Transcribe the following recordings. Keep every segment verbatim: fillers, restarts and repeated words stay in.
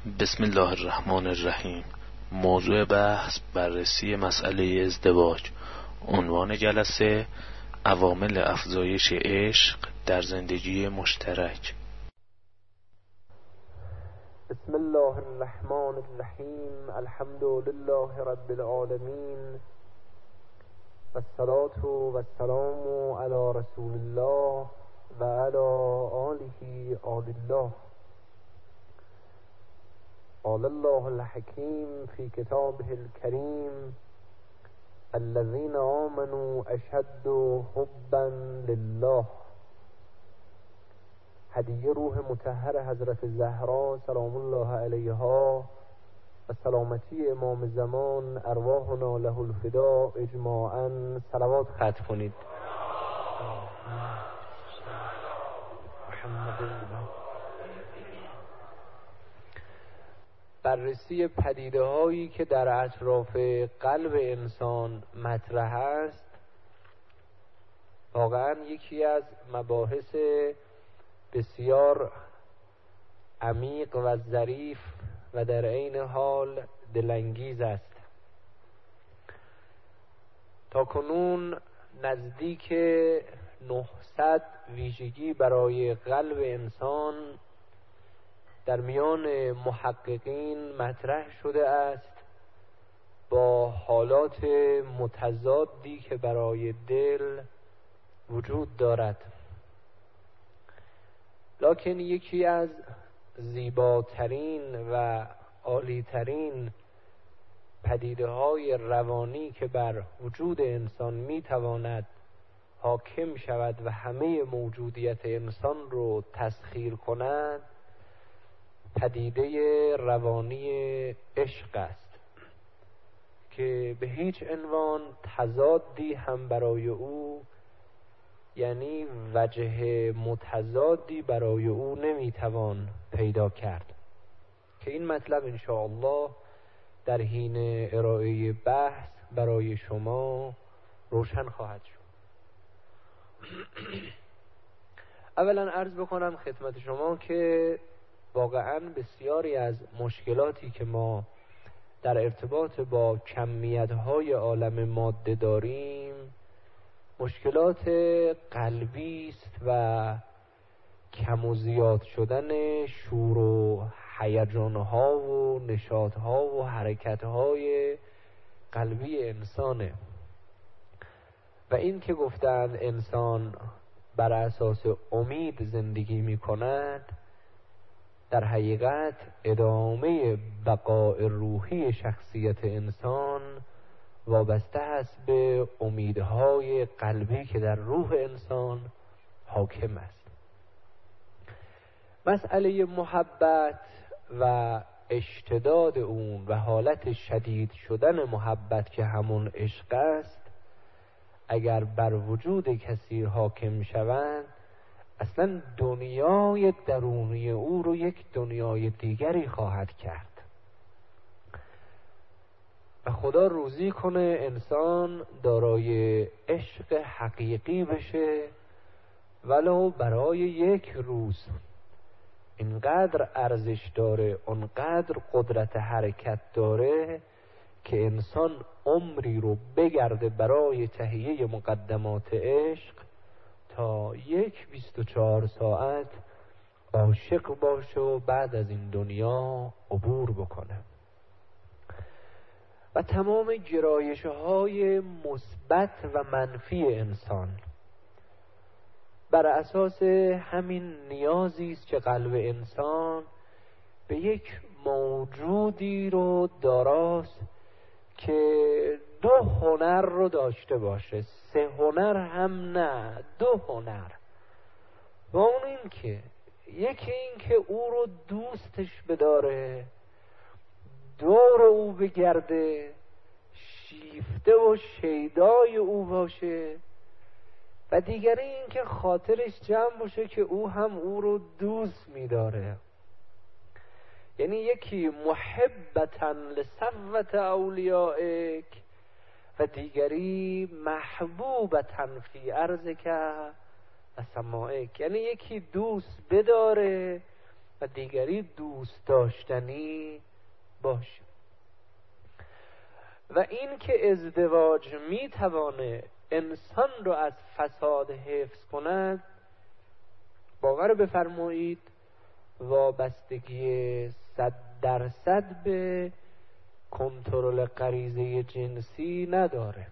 بسم الله الرحمن الرحیم. موضوع بحث بررسی مسئله ازدواج. عنوان جلسه عوامل افزایش عشق در زندگی مشترک. بسم الله الرحمن الرحیم. الحمد لله رب العالمین و الصلاة و السلام علی رسول الله و علی آله آل الله. قال الله الحكيم في كتابه الكريم: الذين آمنوا أشد حبا لله. هدیه روح مطهر حضرت زهرا سلام الله علیها و سلامتی امام زمان ارواحنا له الفداء اجماعا صلوات ختم کنید. بررسی پدیده هایی که در اطراف قلب انسان مطرح است واقعا یکی از مباحث بسیار عمیق و ظریف و در عین حال دلانگیز است. تا کنون نزدیک نهصد ویژگی برای قلب انسان در میان محققین مطرح شده است با حالات متضادی که برای دل وجود دارد، لکن یکی از زیباترین و عالیترین پدیده های روانی که بر وجود انسان میتواند حاکم شود و همه موجودیت انسان رو تسخیر کند پدیده روانی عشق است که به هیچ عنوان تضادی هم برای او، یعنی وجه متضادی برای او نمیتوان پیدا کرد که این مطلب انشاءالله در حین ارائه بحث برای شما روشن خواهد شد. اولا عرض بکنم خدمت شما که واقعا بسیاری از مشکلاتی که ما در ارتباط با کمیت‌های عالم ماده داریم مشکلات قلبی است و کم و زیاد شدن شور و هیجان‌ها و نشاط‌ها و حرکت‌های قلبی انسانه و این که گفتند انسان بر اساس امید زندگی می‌کند در حقیقت ادامه بقای روحی شخصیت انسان وابسته است به امیدهای قلبی که در روح انسان حاکم است. مسئله محبت و اشتداد اون و حالت شدید شدن محبت که همون عشق است اگر بر وجود کسی حاکم شوند اصلا دنیای درونی او رو یک دنیای دیگری خواهد کرد و خدا روزی کنه انسان دارای عشق حقیقی بشه ولو برای یک روز. اینقدر ارزش داره، اونقدر قدرت حرکت داره که انسان عمری رو بگرده برای تهیه مقدمات عشق تا یک بیست و چهار ساعت عاشق باشه و بعد از این دنیا عبور بکنه و تمام گرایش‌های مثبت و منفی انسان بر اساس همین نیازی است که قلب انسان به یک موجودی رو داراست که دو هنر رو داشته باشه، سه هنر هم نه، دو هنر. و اون این که یکی این که او رو دوستش بداره، دور او بگرده، شیفته و شیدای او باشه، و دیگری این که خاطرش جمع باشه که او هم او رو دوست می‌داره. یعنی یکی محبتاً لصفوت اولیائک و دیگری محبوبتاً فی ارضک و سمائک. یعنی یکی دوست بداره و دیگری دوست داشتنی باشه. و این که ازدواج میتوانه انسان رو از فساد حفظ کند، باور بفرمایید وابستگی صد درصد به کنترل غریزه جنسی نداره،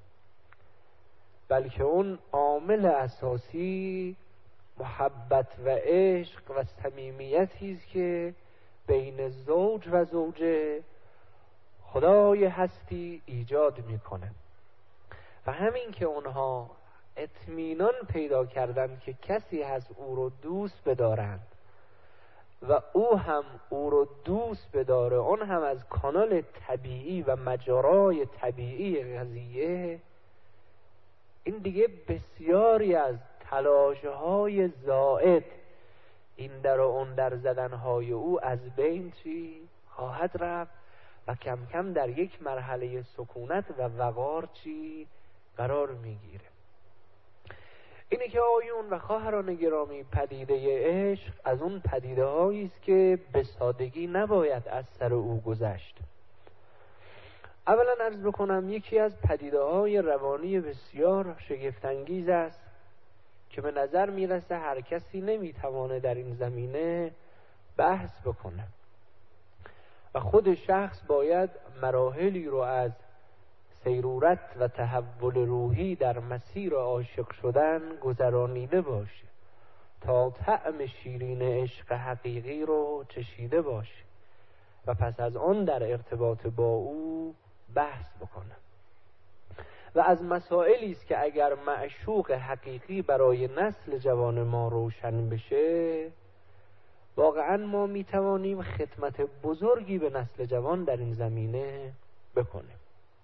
بلکه اون عامل اساسی محبت و عشق و صمیمیتی است که بین زوج و زوجه خدای هستی ایجاد میکنه. و همین که اونها اطمینان پیدا کردن که کسی هست او رو دوست بدارند و او هم او رو دوست بداره، اون هم از کانال طبیعی و مجرای طبیعی قضیه، این دیگه بسیاری از تلاش‌های زائد این در و اون در زدن‌های او از بین چی خواهد رفت و کم کم در یک مرحله سکونت و وقار چی قرار میگیره. اینه که آیون و خواهران گرامی، پدیده عشق از اون پدیده هایی است که به سادگی نباید از سر او گذشت. اولا عرض بکنم یکی از پدیده های روانی بسیار شگفت‌انگیز است که به نظر میرسه هر کسی نمیتوانه در این زمینه بحث بکنه و خود شخص باید مراحلی رو از سیرورت و تحول روحی در مسیر عاشق شدن گذرانیده باشه تا طعم شیرین عشق حقیقی رو چشیده باشه و پس از آن در ارتباط با او بحث بکنه. و از مسائلی است که اگر معشوق حقیقی برای نسل جوان ما روشن بشه، واقعا ما میتوانیم خدمت بزرگی به نسل جوان در این زمینه بکنیم.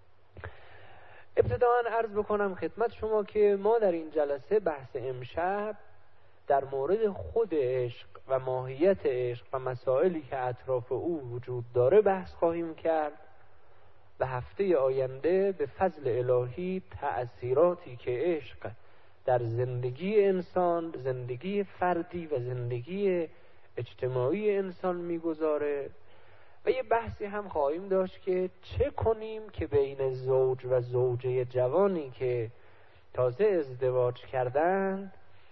ابتداً عرض بکنم خدمت شما که ما در این جلسه بحث امشب در مورد خود عشق و ماهیت عشق و مسائلی که اطراف او وجود داره بحث خواهیم کرد و هفته آینده به فضل الهی تأثیراتی که عشق در زندگی انسان، زندگی فردی و زندگی اجتماعی انسان میگذاره و یه بحثی هم خواهیم داشت که چه کنیم که بین زوج و زوجه جوانی که تازه ازدواج کردن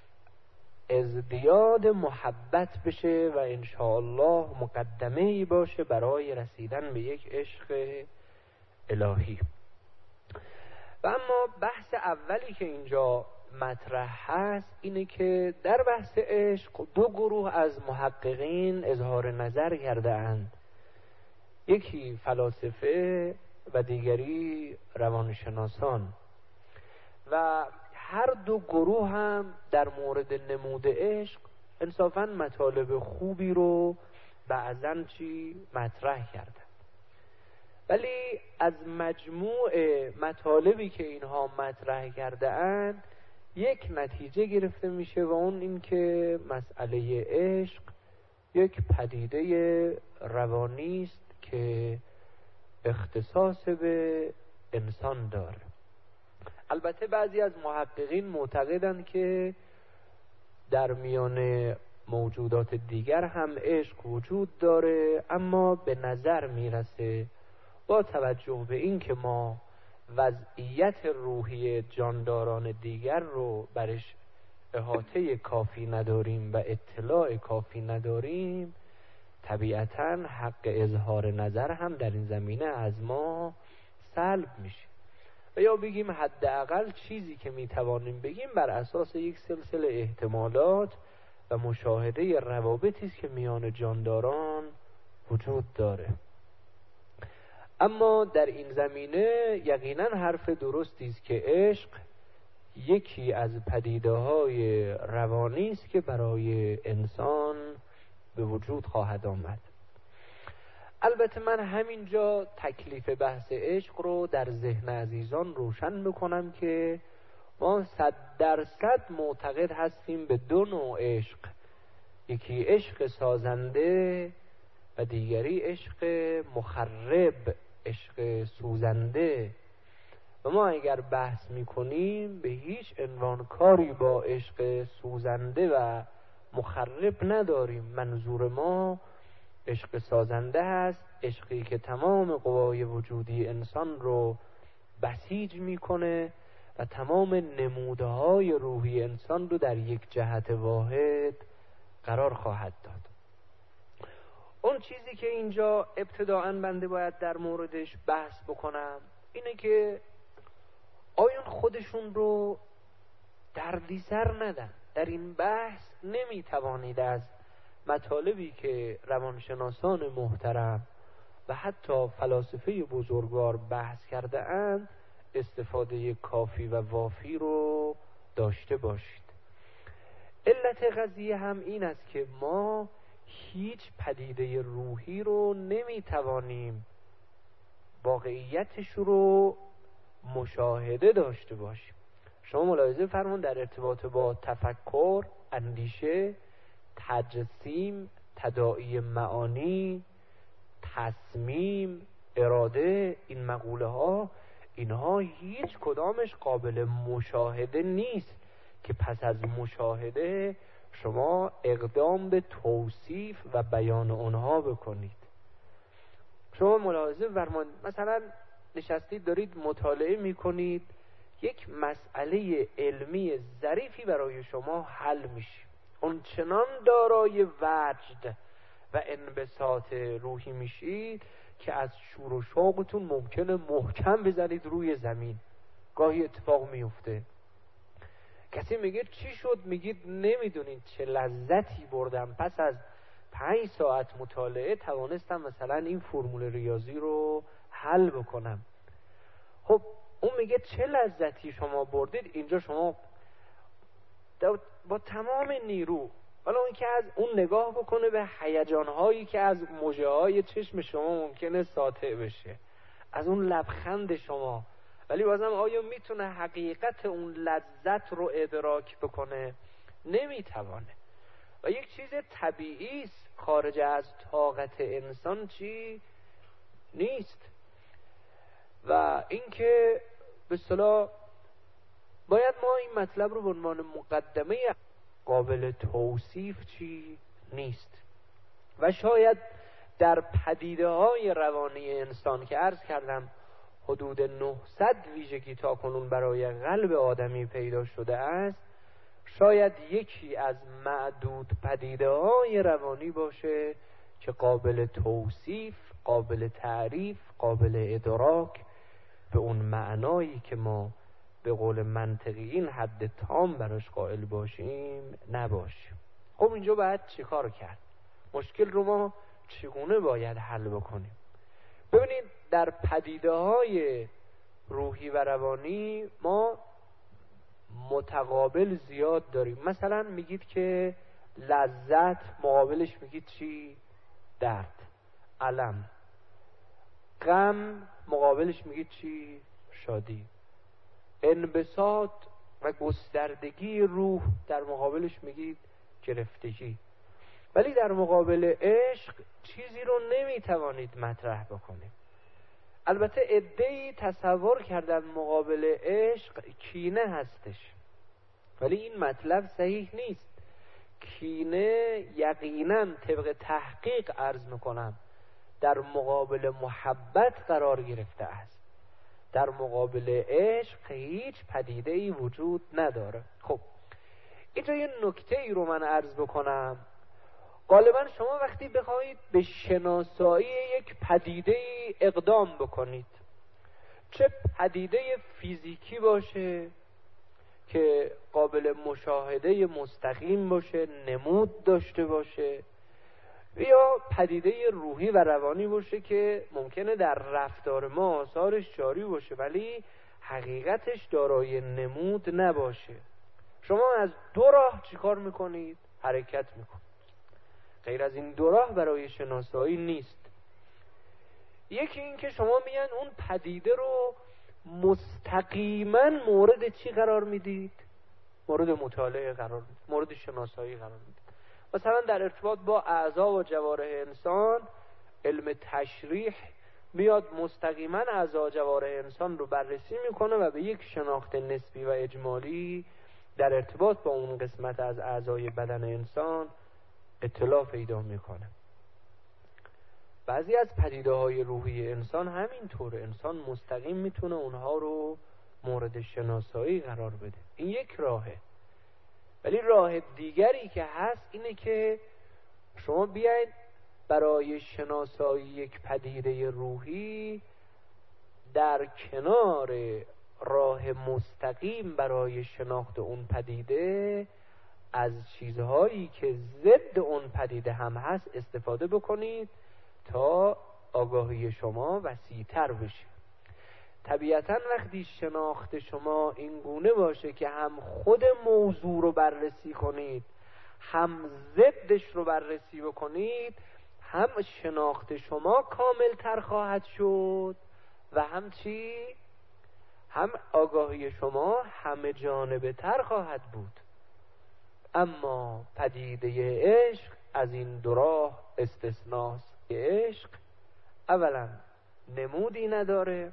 ازدیاد محبت بشه و انشاءالله مقدمه‌ای باشه برای رسیدن به یک عشق الهی. و اما بحث اولی که اینجا مطرح هست اینه که در بحث عشق دو گروه از محققین اظهار نظر کرده اند، یکی فلاسفه و دیگری روانشناسان، و هر دو گروه هم در مورد نمود عشق انصافاً مطالب خوبی رو بعضاً چی مطرح کردن. ولی از مجموع مطالبی که اینها مطرح کرده اند یک نتیجه گرفته میشه و اون این که مسئله عشق یک پدیده روانی است که اختصاص به انسان داره. البته بعضی از محققین معتقدند که در میان موجودات دیگر هم عشق وجود داره، اما به نظر میرسه با توجه به این که ما وضعیت روحی جانداران دیگر رو برش احاطه کافی نداریم و اطلاع کافی نداریم، طبیعتاً حق اظهار نظر هم در این زمینه از ما سلب میشه و یا بگیم حداقل چیزی که میتوانیم بگیم بر اساس یک سلسله احتمالات و مشاهده روابطی است که میان جانداران وجود داره. اما در این زمینه یقینا حرف درستی است که عشق یکی از پدیده‌های روانی است که برای انسان به وجود خواهد آمد. البته من همینجا تکلیف بحث عشق رو در ذهن عزیزان روشن بکنم که ما صد درصد معتقد هستیم به دو نوع عشق، یکی عشق سازنده و دیگری عشق مخرب، عشق سوزنده. و ما اگر بحث میکنیم به هیچ عنوان کاری با عشق سوزنده و مخرب نداریم. منظور ما عشق سازنده است، عشقی که تمام قوای وجودی انسان رو بسیج میکنه و تمام نمودهای روحی انسان رو در یک جهت واحد قرار خواهد داد. اون چیزی که اینجا ابتداءً بنده باید در موردش بحث بکنم اینه که آیون خودشون رو دردسر ندن. در این بحث نمیتوانید از مطالبی که روانشناسان محترم و حتی فلاسفه بزرگوار بحث کرده اند استفاده کافی و وافی رو داشته باشید. علت قضیه هم این است که ما هیچ پدیده روحی رو نمیتوانیم واقعیتش رو مشاهده داشته باشیم. شما ملاحظه فرمون در ارتباط با تفکر، اندیشه، تجسیم، تداعی معانی، تصمیم، اراده، این مقوله ها اینها هیچ کدامش قابل مشاهده نیست که پس از مشاهده شما اقدام به توصیف و بیان اونها بکنید. شما ملاحظه فرمایید مثلا نشستید دارید مطالعه میکنید، یک مسئله علمی ظریفی برای شما حل میشه، اون چنان دارای وجد و انبساط روحی میشید که از شور و شوقتون ممکنه محکم بزنید روی زمین. گاهی اتفاق میفته، کسی میگه چی شد؟ میگید نمیدونید چه لذتی بردم، پس از پنج ساعت مطالعه توانستم مثلا این فرمول ریاضی رو حل بکنم. خب اون میگه چه لذتی شما بردید. اینجا شما با تمام نیرو، حالا اون که از اون نگاه بکنه به هیجان‌هایی که از مژه‌های چشم شما ممکنه ساطع بشه، از اون لبخند شما، ولی بازم آیا میتونه حقیقت اون لذت رو ادراک بکنه؟ نمیتوانه. و یک چیز طبیعی است، خارج از طاقت انسان چی نیست. و اینکه به اصطلاح باید ما این مطلب رو به عنوان مقدمه قابل توصیف چی نیست. و شاید در پدیده های روانی انسان که عرض کردم حدود نهصد ویژگی تا کنون برای قلب آدمی پیدا شده است، شاید یکی از معدود پدیده های روانی باشه که قابل توصیف، قابل تعریف، قابل ادراک به اون معنایی که ما به قول منطقی این حد تام براش قائل باشیم نباشیم. خب اینجا باید چی کار کرد؟ مشکل رو ما چگونه باید حل بکنیم؟ ببینید در پدیده های روحی و روانی ما متقابل زیاد داریم. مثلا میگید که لذت، مقابلش میگید چی؟ درد. الم. غم، مقابلش میگید چی؟ شادی. انبساط و گستردگی روح، در مقابلش میگید گرفتگی. ولی در مقابل عشق چیزی رو نمیتوانید مطرح بکنید. البته عده‌ای تصور کردن مقابل عشق کینه هستش، ولی این مطلب صحیح نیست. کینه یقینا طبق تحقیق عرض میکنم در مقابل محبت قرار گرفته است. در مقابل عشق هیچ پدیده‌ای وجود نداره. خب اینجا یه نکته ای رو من عرض بکنم. غالبا شما وقتی بخواید به شناسایی یک پدیده اقدام بکنید، چه پدیده فیزیکی باشه که قابل مشاهده مستقیم باشه، نمود داشته باشه، یا پدیده روحی و روانی باشه که ممکنه در رفتار ما آثارش جاری باشه ولی حقیقتش دارای نمود نباشه، شما از دو راه چیکار میکنید؟ حرکت میکنید. غیر از این دو راه برای شناسایی نیست. یکی این که شما میان اون پدیده رو مستقیما مورد چی قرار میدید؟ مورد مطالعه قرار میدید، مورد شناسایی قرار میدید. مثلا در ارتباط با اعضا و جوارح انسان، علم تشریح میاد مستقیما اعضا و جوارح انسان رو بررسی میکنه و به یک شناخت نسبی و اجمالی در ارتباط با اون قسمت از اعضای بدن انسان اطلاع پیدا میکنه. بعضی از پدیده های روحی انسان همینطوره، انسان مستقیم میتونه اونها رو مورد شناسایی قرار بده. این یک راهه. ولی راه دیگری که هست اینه که شما بیاید برای شناسایی یک پدیده روحی در کنار راه مستقیم برای شناخت اون پدیده از چیزهایی که ضد اون پدیده هم هست استفاده بکنید تا آگاهی شما وسیع‌تر بشه. طبیعتاً وقتی شناخت شما این گونه باشه که هم خود موضوع رو بررسی کنید هم ضدش رو بررسی بکنید، هم شناخت شما کاملتر خواهد شد و هم چی؟ هم آگاهی شما همه جانبه تر خواهد بود. اما پدیده عشق از این دو راه استثناست. عشق اولا نمودی نداره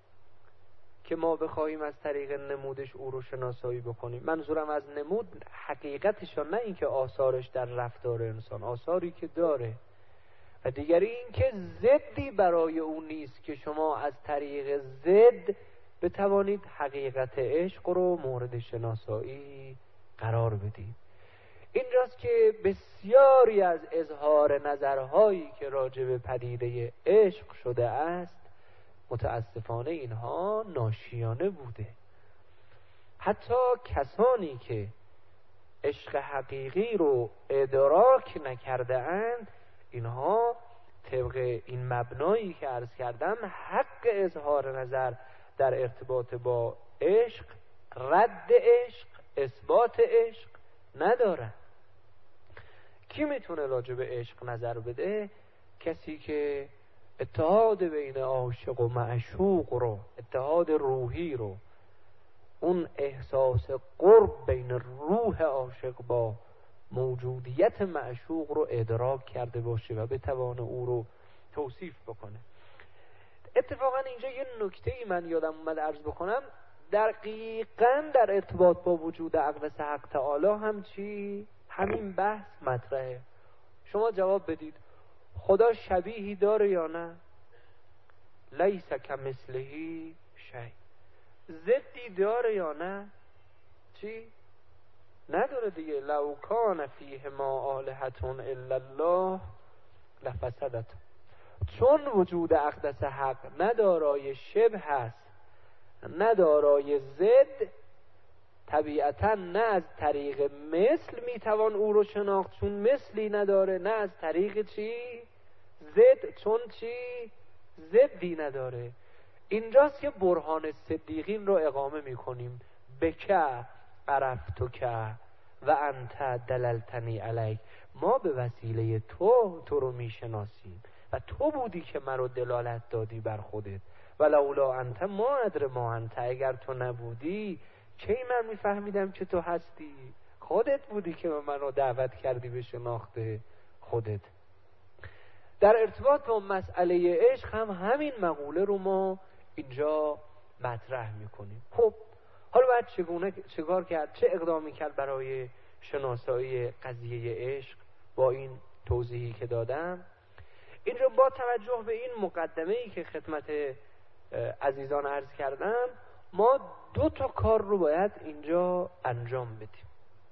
که ما بخواهیم از طریق نمودش او رو شناسایی بکنیم. منظورم از نمود حقیقتشان، نه اینکه آثارش در رفتار انسان، آثاری که داره. و دیگری این که ضدی برای او نیست که شما از طریق ضد بتوانید حقیقت عشق رو مورد شناسایی قرار بدید. اینجاست که بسیاری از اظهار نظرهایی که راجع به پدیده عشق شده است متاسفانه اینها ناشیانه بوده. حتی کسانی که عشق حقیقی رو ادراک نکرده اند، اینها طبق این مبنایی که عرض کردم حق اظهار نظر در ارتباط با عشق، رد عشق، اثبات عشق ندارن. کی میتونه راجع به عشق نظر بده؟ کسی که اتحاد بین عاشق و معشوق رو، اتحاد روحی رو، اون احساس قرب بین روح عاشق با موجودیت معشوق رو ادراک کرده باشه و بتوانه او رو توصیف بکنه. اتفاقا اینجا یه نکته ای من یادم اومد عرض بکنم، دقیقاً در ارتباط با وجود اقدس حق تعالی هم چی؟ همین بحث مطرحه. شما جواب بدید خدا شبیهی داره یا نه؟ لیس کمثلهی شیء. ضدی داره یا نه؟ چی؟ نداره دیگه. لو کان فیهما آلهة الا الله لفسدت. چون وجود اقدس حق ندارای شبه هست، ندارای ضد، طبیعتا نه از طریق مثل میتوان او رو شناخت چون مثلی نداره، نه از طریق چی؟ ضد، چون چی؟ ضدی نداره. اینجاست که برهان صدیقین رو اقامه میکنیم. بکه عرفتک و انت دللتنی علیک. ما به وسیله تو تو رو میشناسیم و تو بودی که من رو دلالت دادی بر خودت. ولولا انت ما ادر ما انت. اگر تو نبودی کی من میفهمیدم که تو هستی؟ خودت بودی که من رو دعوت کردی به شناخت خودت. در ارتباط با مسئله عشق هم همین مقوله رو ما اینجا مطرح میکنیم. خب حالا باید چگونه چگار کرد؟ چه اقدامی کرد برای شناسایی قضیه عشق با این توضیحی که دادم؟ اینجا با توجه به این مقدمه‌ای که خدمت عزیزان عرض کردم، ما دو تا کار رو باید اینجا انجام بدیم.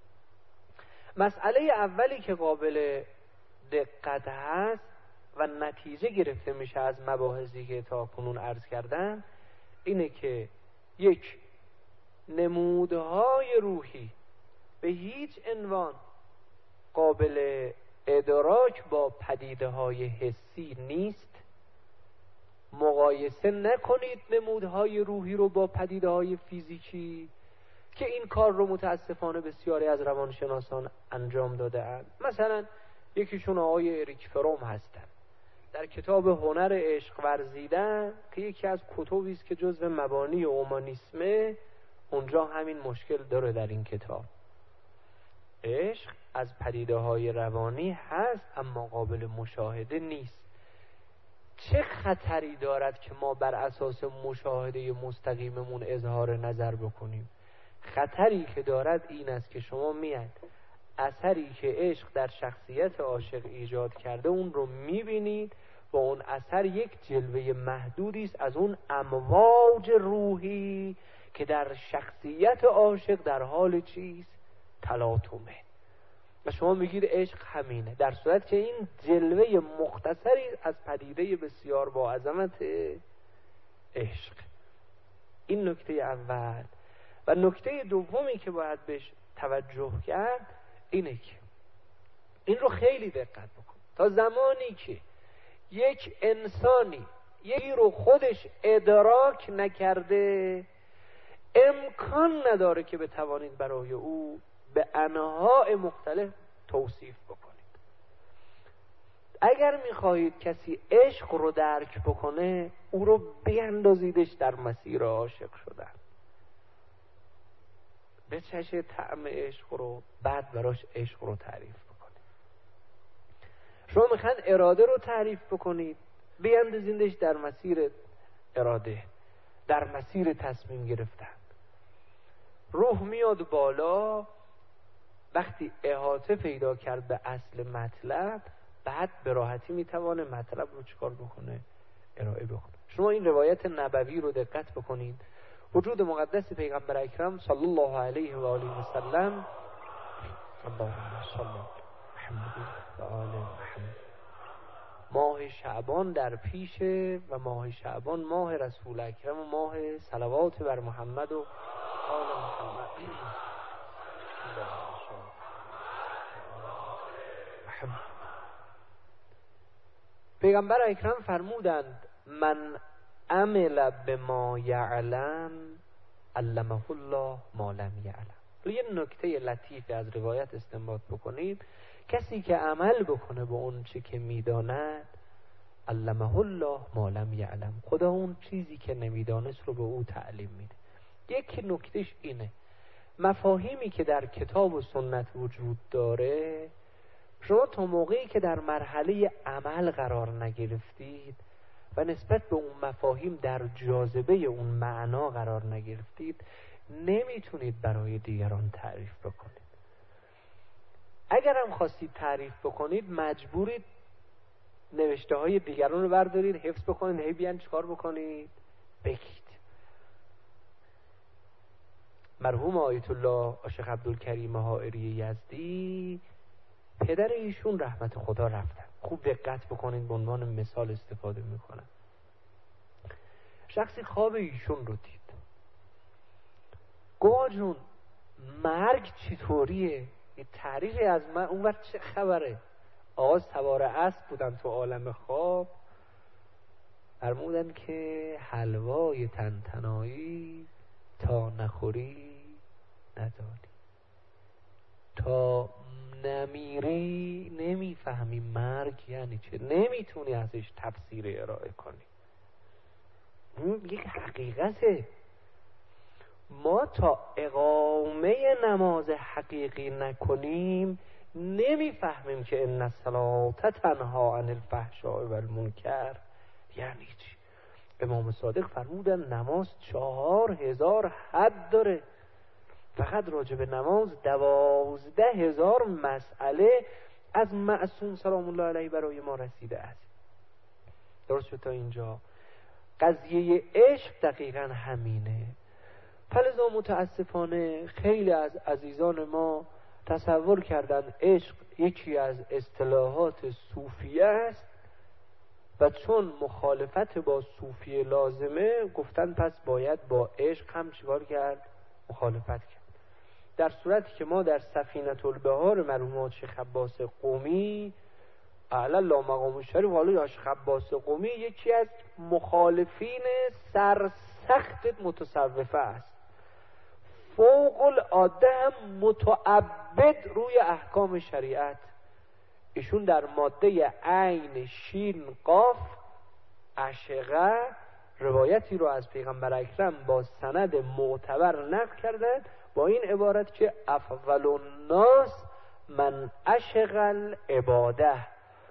مسئله اولی که قابل دقت هست و نتیجه گرفته میشه از مباحثی که تا کنون عرض کردم اینه که یک، نمودهای روحی به هیچ عنوان قابل ادراک با پدیده های حسی نیست. مقایسه نکنید نمودهای روحی رو با پدیده های فیزیکی که این کار رو متاسفانه بسیاری از روانشناسان انجام داده اند. مثلا یکیشون آقای اریک فروم هستن. در کتاب هنر عشق ورزیدن که یکی از کتبی است که جزو مبانی اومانیسمه، اونجا همین مشکل داره در این کتاب. عشق از پدیده های روانی هست اما قابل مشاهده نیست. چه خطری دارد که ما بر اساس مشاهده مستقیممون اظهار نظر بکنیم؟ خطری که دارد این است که شما میاد اثری که عشق در شخصیت عاشق ایجاد کرده اون رو میبینید و اون اثر یک جلوه محدودی است از اون امواج روحی که در شخصیت عاشق در حال چیز تلاطمه و شما میگید عشق همینه، در صورت که این جلوه مختصری از پدیده بسیار با عظمت عشق. این نکته اول. و نکته دومی که باید بهش توجه کرد اینه که این رو خیلی دقت بکن، تا زمانی که یک انسانی یکی رو خودش ادراک نکرده امکان نداره که بتوانید برای او به انواع مختلف توصیف بکنید. اگر میخواهید کسی عشق رو درک بکنه او رو بیندازیدش در مسیر عاشق شدن، بچشه طعم عشق رو، بعد براش عشق رو تعریف بکنید. شما میخواید اراده رو تعریف بکنید، بیندازیدش در مسیر اراده، در مسیر تصمیم گرفتن. روح میاد بالا، وقتی احاطه پیدا کرد به اصل مطلب بعد به راحتی میتوانه مطلب رو چیکار بکنه؟ ارائه بکنه. شما این روایت نبوی رو دقت بکنید. وجود مقدس پیغمبر اکرم صلی الله علیه و آله و سلم، اللهم صل علی محمد و آل محمد، ماه شعبان در پیشه و ماه شعبان ماه رسول اکرم و ماه صلوات بر محمد و آل محمد. پیغمبر اکرم فرمودند من عمل بما یعلم علمه الله ما لم یعلم. یه نکته لطیفی از روایت استنباط بکنید، کسی که عمل بکنه به اون چی که میداند علمه الله ما لم یعلم، خدا اون چیزی که نمیدانست رو به او تعلیم میده. یک نکتهش اینه، مفاهیمی که در کتاب و سنت وجود داره شما تا موقعی که در مرحله عمل قرار نگرفتید و نسبت به اون مفاهیم در جاذبه اون معنا قرار نگرفتید نمیتونید برای دیگران تعریف بکنید. اگر هم خواستید تعریف بکنید مجبورید نوشته های دیگران رو بردارید حفظ بکنید، هی بیان چیکار بکنید؟ بگید. مرحوم آیت الله شیخ عبدالکریم حائری یزدی پدر ایشون رحمت خدا رفتن، خوب دقت بکنید، به عنوان مثال استفاده میکنم. شخصی خواب ایشون رو دید، گوه جون مرگ چطوریه؟ یه تعریفی از من اون وقت چه خبره؟ آقا سوار اسب بودن تو عالم خواب، فرمودن که حلوای تنتنایی تا نخوری نداری، تا نمیری نمیفهمی مرگ یعنی چه، نمیتونی ازش تفسیر ارائه کنی. این یک حقیقته. ما تا اقامه نماز حقیقی نکنیم نمیفهمیم که ان الصلاة تنها عن الفحشاء و المنکر یعنی چی. امام صادق فرمودن نماز چهار هزار حد داره، فقط راجع به نماز دوازده هزار مسئله از معصوم سلام الله علیه برای ما رسیده است. درست شد تا اینجا؟ قضیه عشق دقیقا همینه. فلذا متاسفانه خیلی از عزیزان ما تصور کردن عشق یکی از اصطلاحات صوفیه است و چون مخالفت با صوفیه لازمه گفتن پس باید با عشق هم چیکار کرد؟ مخالفت کرد. در صورتی که ما در سفینة البحار مرحوم شیخ عباس قمی اعلی الله مقام الشریف، حالا یا شیخ عباس قمی یکی از مخالفین سرسخت متصوفه است، فوق العاده هم متعبد روی احکام شریعت. ایشون در ماده عین شین قاف عشقه روایتی رو از پیغمبر اکرم با سند معتبر نقل کردن با این عبارت که افضل الناس من عشق العباده،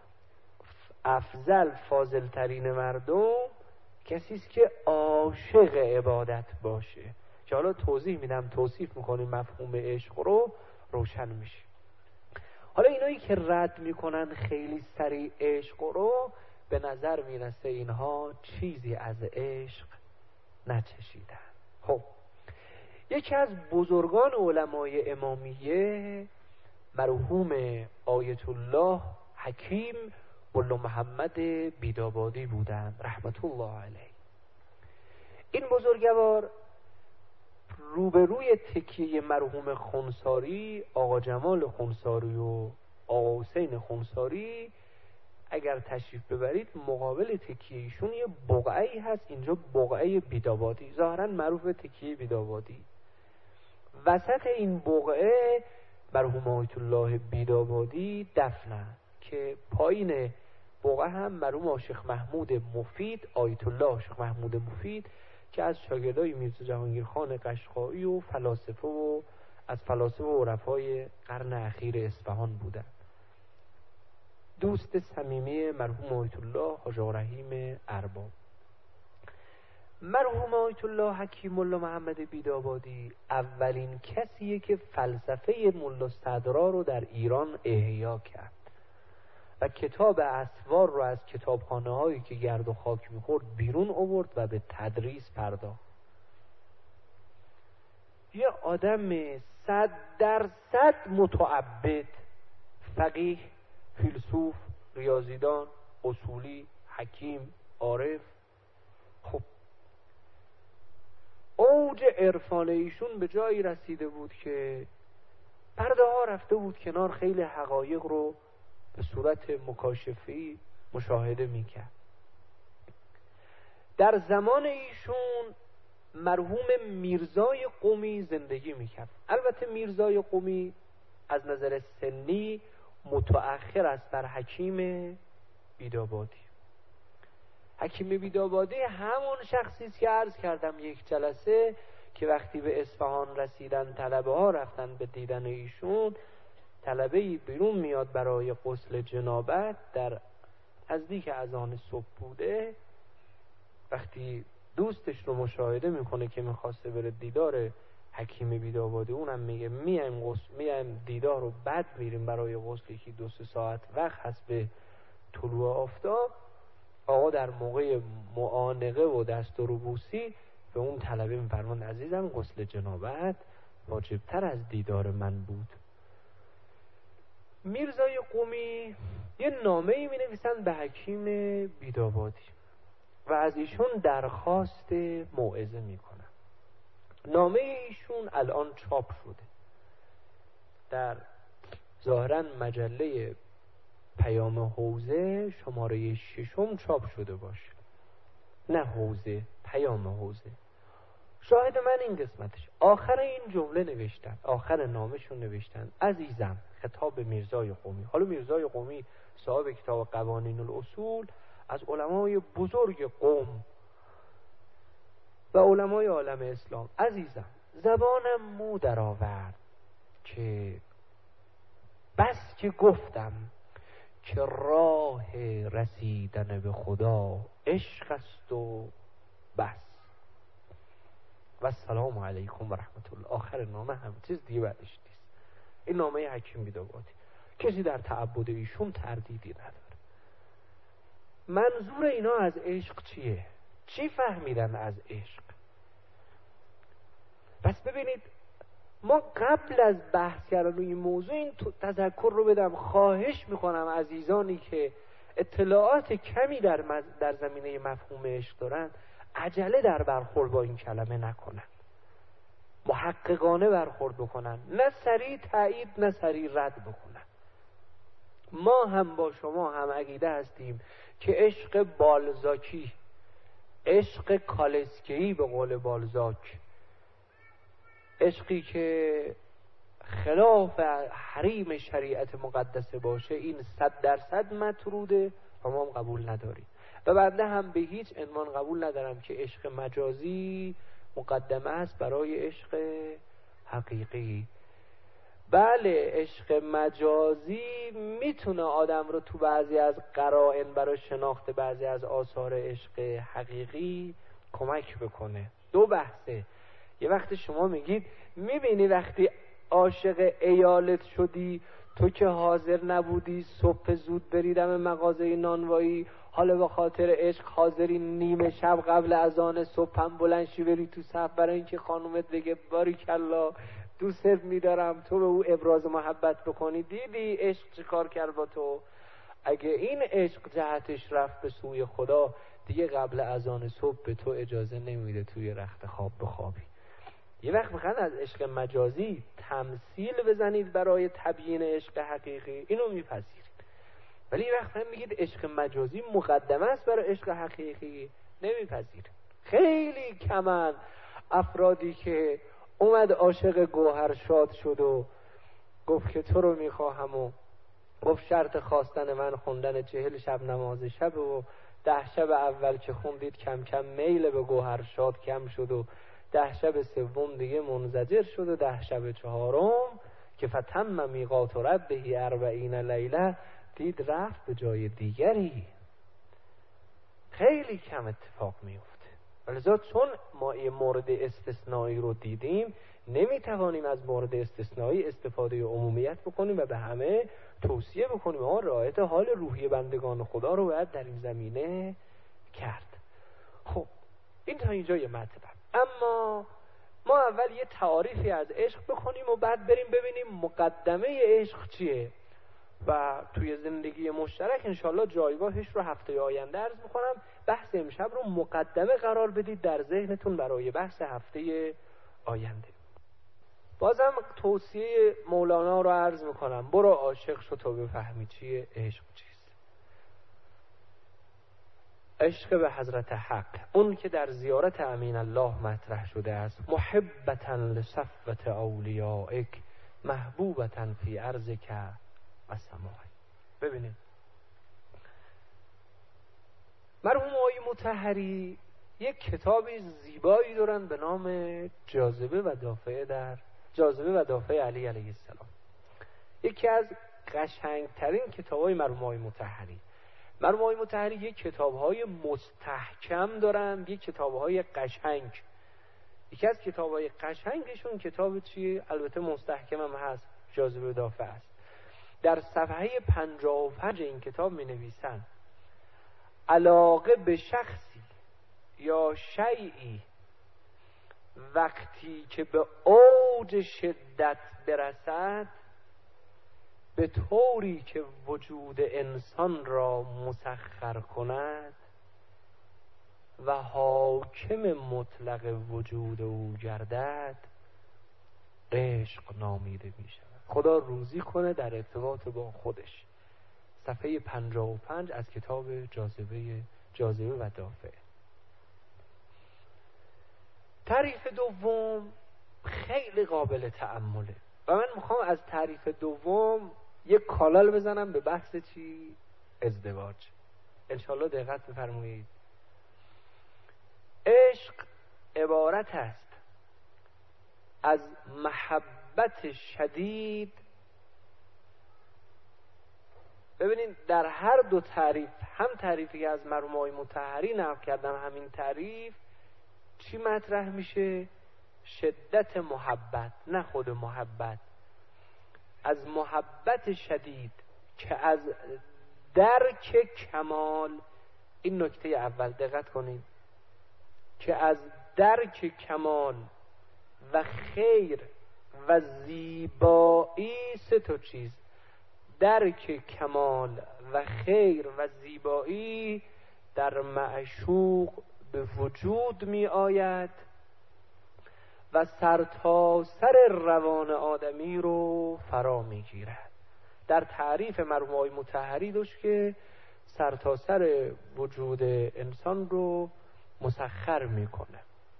افضل فاضل ترین مردم کسی است که عاشق عبادت باشه. که حالا توضیح میدم، توصیف میکنیم مفهوم عشق رو، روشن میشه. حالا اینایی که رد میکنن خیلی سریع عشق رو، به نظر میرسه اینها چیزی از عشق نچشیدن. خب یکی از بزرگان علمای امامیه مرحوم آیت الله حکیم ملا محمد بیدابادی بودند رحمت الله علیه. این بزرگوار روبروی تکیه مرحوم خونساری، آقا جمال خونساری و آقا حسین خونساری، اگر تشریف ببرید مقابل تکیه ایشون یه بقعه‌ای هست، اینجا بقعه بیدابادی، ظاهرا معروف به تکیه بیدابادی. وسط این بقعه مرحوم آیت الله بیدابادی دفنن که پایین بقعه هم مرحوم شیخ محمود مفید، آیت الله شیخ محمود مفید، که از شاگردای میرزا جهانگیر خان قشقایی و فلاسفه و از فلاسفه و عرفای قرن اخیر اصفهان بودند. دوست صمیمی مرحوم آیت الله حاج آقا رحیم ارباب. مرحوم آیت الله حکیم ملا محمد بیدابادی اولین کسیه که فلسفه ملا صدرا رو در ایران احیا کرد و کتاب اسوار رو از کتابخانه هایی که گرد و خاک میخورد بیرون آورد و به تدریس پرداخت. یه آدم صد درصد متعبد، فقیه، فیلسوف، ریاضیدان، اصولی، حکیم، عارف. خب اوج عرفان ایشون به جایی رسیده بود که پرده ها رفته بود کنار، خیلی حقایق رو به صورت مکاشفی مشاهده میکرد. در زمان ایشون مرحوم میرزای قمی زندگی میکرد. البته میرزای قمی از نظر سنی متأخر است بر حکیم بیدابادی. حکیم بیدابادی همون شخصی است که عرض کردم یک جلسه که وقتی به اصفهان رسیدن طلبه ها رفتن به دیدن ایشون، طلبه‌ای بیرون میاد برای غسل جنابت، در نزدیک اذان صبح بوده، وقتی دوستش رو مشاهده میکنه که میخواسته بره دیدار حکیم بیدابادی، اونم میگه میایم غسل میایم دیدار رو بعد میریم برای غسل که دو سه ساعت وقت هست به طلوع آفتاب. آقا در موقع معانقه و دست و بوسی به اون طلبه میفرمان عزیزم غسل جنابت واجبتر از دیدار من بود. میرزای قمی یه نامه‌ای می نویسن به حکیم بیدابادی و از ایشون درخواست موعظه می کنن. نامه ایشون الان چاپ شده در ظاهراً مجله پیام حوزه شماره ششم چاپ شده باشه، نه حوزه، پیام حوزه. شاهد من این قسمتش. آخر این جمله نوشتن، آخر نامشون نوشتن عزیزم، خطاب میرزای قمی. حالا میرزای قمی صاحب کتاب قوانین الاصول، از علمای بزرگ قم و علمای عالم اسلام. عزیزم، زبانم مو در آورد که بس که گفتم که راه رسیدن به خدا عشق است و بس. و السلام علیکم و رحمت الله. آخر نامه هم چیز دیگه بعدش نیست. این نامه حکیم بیدابادی. کسی در تعبد ایشون تردیدی نداره. منظور اینا از عشق چیه؟ چی فهمیدن از عشق؟ پس ببینید، ما قبل از بحث کردن این موضوع این تذکر رو بدم. خواهش میکنم عزیزانی که اطلاعات کمی در, مز... در زمینه مفهوم عشق دارن عجله در برخورد با این کلمه نکنن، محققانه برخورد بکنن، نه سریع تایید نه سریع رد بکنن. ما هم با شما هم عقیده هستیم که عشق بالزاکی، عشق کالسکی به قول بالزاک، عشقی که خلاف حریم شریعت مقدسه باشه، این صد درصد مطروده و ما هم قبول نداریم. و بنده هم به هیچ عنوان قبول ندارم که عشق مجازی مقدمه است برای عشق حقیقی. بله، عشق مجازی میتونه آدم رو تو بعضی از قرائن برای شناخت بعضی از آثار عشق حقیقی کمک بکنه. دو بحثه، یه وقت شما میگید میبینی وقتی عاشق ایالت شدی، تو که حاضر نبودی صبح زود بری دم مغازه نانوایی، حالا به خاطر عشق حاضری نیمه شب قبل اذان صبح هم بلند شی بری تو صف برای اینکه خانومت بگه باریکلا دوست میدارم، تو به او ابراز محبت بکنی. دیدی عشق چه کار کرد با تو؟ اگه این عشق جهتش رفت به سوی خدا، دیگه قبل اذان صبح به تو اجازه نمیده توی رخت خواب بخوابی. یه وقت میخواد از عشق مجازی تمثیل بزنید برای تبیین عشق حقیقی، اینو میپذیرید. ولی یه وقت هم میگید عشق مجازی مقدمه است برای عشق حقیقی، نمیپذیرید. خیلی کمن افرادی که اومد عاشق گوهرشاد شد و گفت که تو رو میخواهم و گفت شرط خواستن من خوندن چهل شب نماز شب و ده شب اول که خوندید کم کم میل به گوهرشاد کم شد و ده شب سوم دیگه منزجر شد و ده شب چهارم که فتم میقات ربه اربعین لیله دید رفت به جای دیگری. خیلی کم اتفاق میفته. ولذا چون ما یه مورد استثنایی رو دیدیم، نمیتوانیم از مورد استثنایی استفاده عمومیت بکنیم و به همه توصیه بکنیم. ما رعایت حال روحی بندگان خدا رو باید در این زمینه کرد. خب این تا اینجا یه مطلب. اما ما اول یه تعاریفی از عشق بکنیم و بعد بریم ببینیم مقدمه عشق چیه و توی زندگی مشترک انشالله جایگاهش رو هفته آینده عرض میکنم. بحث امشب رو مقدمه قرار بدید در ذهنتون برای بحث هفته آینده. بازم توصیه مولانا رو عرض میکنم، برو عاشق شو تا بفهمی چیه عشق چیست. عشق به حضرت حق، اون که در زیارت امین الله مطرح شده است، محبتا لصفوت اولیائک محبوبتا فی ارضک و سماعک. ببینید مرحوم آقای مطهری یک کتابی زیبایی دارن به نام جاذبه و دافعه در جاذبه و دافعه علی علیه السلام. یکی از قشنگترین کتابای مرحوم آقای مطهری. مرحوم آقای مطهری یک کتاب‌های مستحکم دارن، یک کتاب‌های قشنگ. یکی از کتاب‌های قشنگشون کتاب چیه؟ البته مستحکم هم هست، جاذبه و دافعه است. در صفحه پنجاه و پنج این کتاب می‌نویسن علاقه به شخصی یا شیئی وقتی که به اوج شدت برسد، به طوری که وجود انسان را مسخر کند و حاکم مطلق وجود او گردد، عشق نامیده می شود. خدا روزی کنه در ارتباط با خودش. صفحه پنجاه و پنج از کتاب جاذبه جاذبه و دافعه. تعریف دوم خیلی قابل تأمله و من میخوام از تعریف دوم یک کالال بزنم به بحث چی؟ ازدواج. انشالله دقت بفرمایید. عشق عبارت است از محبت شدید. ببینید در هر دو تعریف، هم تعریفی که از مرحوم آقای مطهری نقل کردم، همین تعریف چی مطرح میشه؟ شدت محبت، نه خود محبت. از محبت شدید که از درک کمال، این نکته اول دقت کنید، که از درک کمال و خیر و زیبایی، سه تا چیز، درک کمال و خیر و زیبایی در معشوق به وجود می آید و سرتاسر روان آدمی رو فرا می گیرد. در تعریف مرحوم آقای مطهری داشت که سرتاسر وجود انسان رو مسخر می کنه.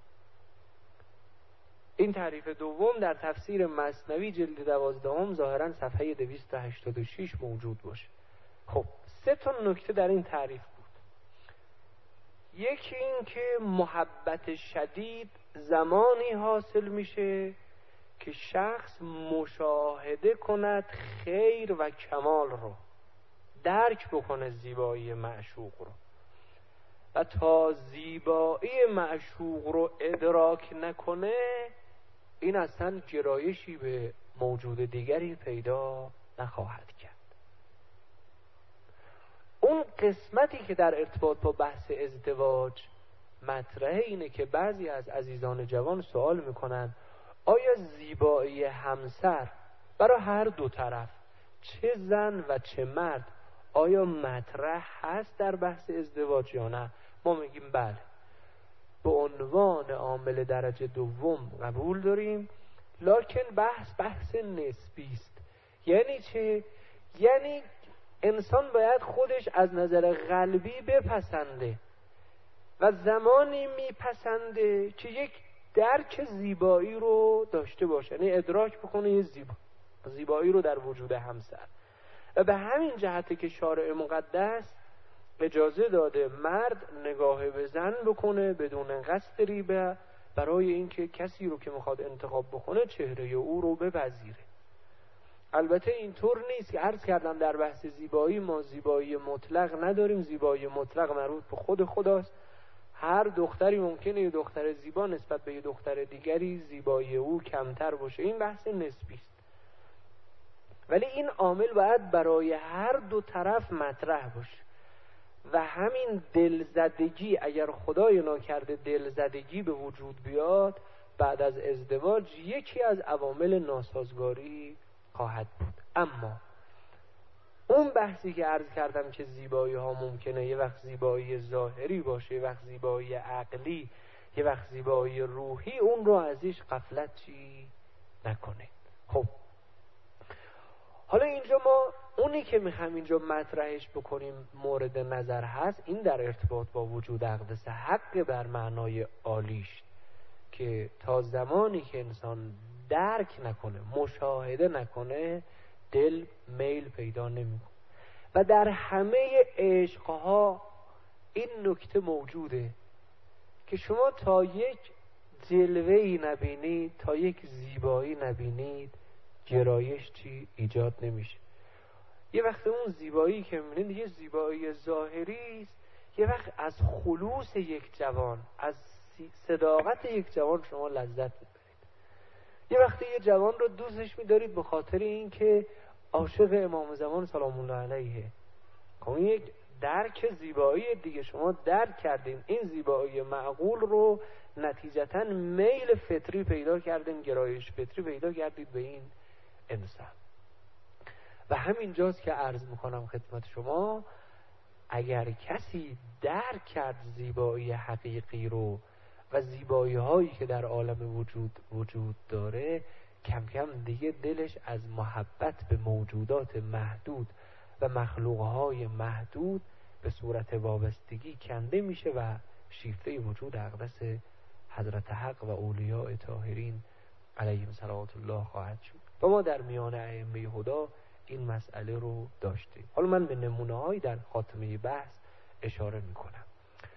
این تعریف دوم در تفسیر مثنوی جلد دوازدهم ظاهرا صفحه دویست و هشتاد و شش موجود باشه. خب سه تا نکته در این تعریف بود. یکی این که محبت شدید زمانی حاصل میشه که شخص مشاهده کند خیر و کمال رو، درک بکنه زیبایی معشوق رو. و تا زیبایی معشوق رو ادراک نکنه، این اصلا گرایشی به موجود دیگری پیدا نخواهد کرد. اون قسمتی که در ارتباط با بحث ازدواج مطرحه اینه که بعضی از عزیزان جوان سوال میکنن آیا زیبایی همسر برای هر دو طرف، چه زن و چه مرد، آیا مطرح هست در بحث ازدواج یا نه؟ ما میگیم بله، به عنوان عامل درجه دوم قبول داریم، لکن بحث بحث نسبی است. یعنی چه؟ یعنی انسان باید خودش از نظر قلبی بپسنده و زمانی میپسنده که یک درک زیبایی رو داشته باشه، یعنی ادراک بکنه یه زیبا زیبایی رو در وجود همسر. و به همین جهته که شارع مقدس اجازه داده مرد نگاه به زن بکنه بدون قصد ریبه، برای اینکه کسی رو که میخواد انتخاب بکنه چهره او رو بپذیره. البته اینطور نیست که عرض کردم در بحث زیبایی ما زیبایی مطلق نداریم، زیبایی مطلق مربوط به خود خداست. هر دختری ممکنه یه دختر زیبا نسبت به یه دختر دیگری زیبایی او کمتر باشه، این بحث نسبی است. ولی این عامل باید برای هر دو طرف مطرح باشه و همین دلزدگی، اگر خدای ناکرده دلزدگی به وجود بیاد بعد از ازدواج، یکی از عوامل ناسازگاری خواهد بود. اما اون بحثی که عرض کردم که زیبایی ها ممکنه یه وقت زیبایی ظاهری باشه، یه وقت زیبایی عقلی، یه وقت زیبایی روحی، اون رو ازش غفلت چی نکنه. خب حالا اینجا ما اونی که میخوام اینجا مطرحش بکنیم مورد نظر هست، این در ارتباط با وجود اقدس حق بر معنای عالیش، که تا زمانی که انسان درک نکنه، مشاهده نکنه، دل میل پیدا نمیکنه. و در همه عشقها این نکته موجوده که شما تا یک جلوه‌ای نبینید، تا یک زیبایی نبینید، گرایش چی ایجاد نمیشه. یه وقت اون زیبایی که میبینید یه زیبایی ظاهری است، یه وقت از خلوص یک جوان، از صداقت یک جوان شما لذت میبرید. یه وقت یه جوان رو دوستش میدارید به خاطر این که عاشق امام زمان سلام الله علیه. اون یک درک زیبایی دیگه، شما درک کردین این زیبایی معقول رو، نتیجتا میل فطری پیدا کردین، گرایش فطری پیدا کردید به این انسان. و همین جاست که عرض میکنم خدمت شما، اگر کسی درک کرد زیبایی حقیقی رو و زیبایی هایی که در عالم وجود وجود داره، کم کم دیگه دلش از محبت به موجودات محدود و مخلوقهای محدود به صورت وابستگی کنده میشه و شیفته وجود اقدس حضرت حق و اولیاء طاهرین علیهم صلوات الله خواهد شد. و ما در میان ائمه هدا این مسئله رو داشتیم. حالا من به نمونه‌هایی در خاتمه بحث اشاره میکنم.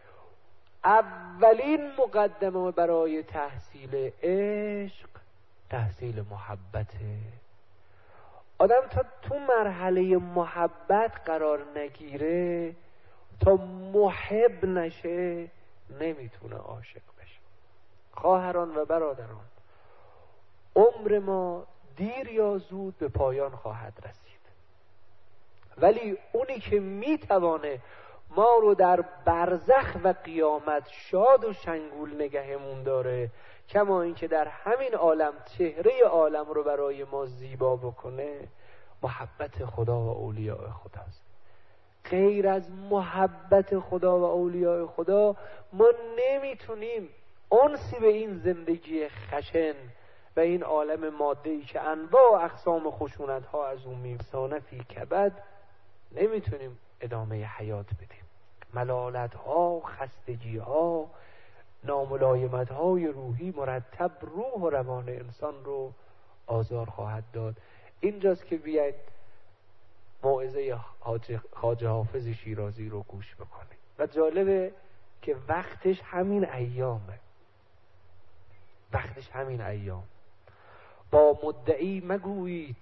اولین مقدمه برای تحصیل عشق تحصیل محبته. آدم تا تو مرحله محبت قرار نگیره، تا محب نشه، نمیتونه عاشق بشه. خواهران و برادران، عمر ما دیر یا زود به پایان خواهد رسید، ولی اونی که میتوانه ما رو در برزخ و قیامت شاد و شنگول نگهمون داره، کما اینکه در همین عالم چهره عالم رو برای ما زیبا بکنه، محبت خدا و اولیاء خداست. غیر از محبت خدا و اولیاء خدا ما نمیتونیم انسی به این زندگی خشن و این عالم ماده‌ای که انواع اقسام خشونت ها از اون میرسانه فی کبد، نمیتونیم ادامه حیات بدیم. ملالت ها، خستگی ها، ناملایمت های روحی مرتب روح و روان انسان رو آزار خواهد داد. اینجاست که بیاید موعظه خواجه حافظ شیرازی رو گوش بکنید. و جالبه که وقتش همین ایامه، وقتش همین ایام. با مدعی مگویید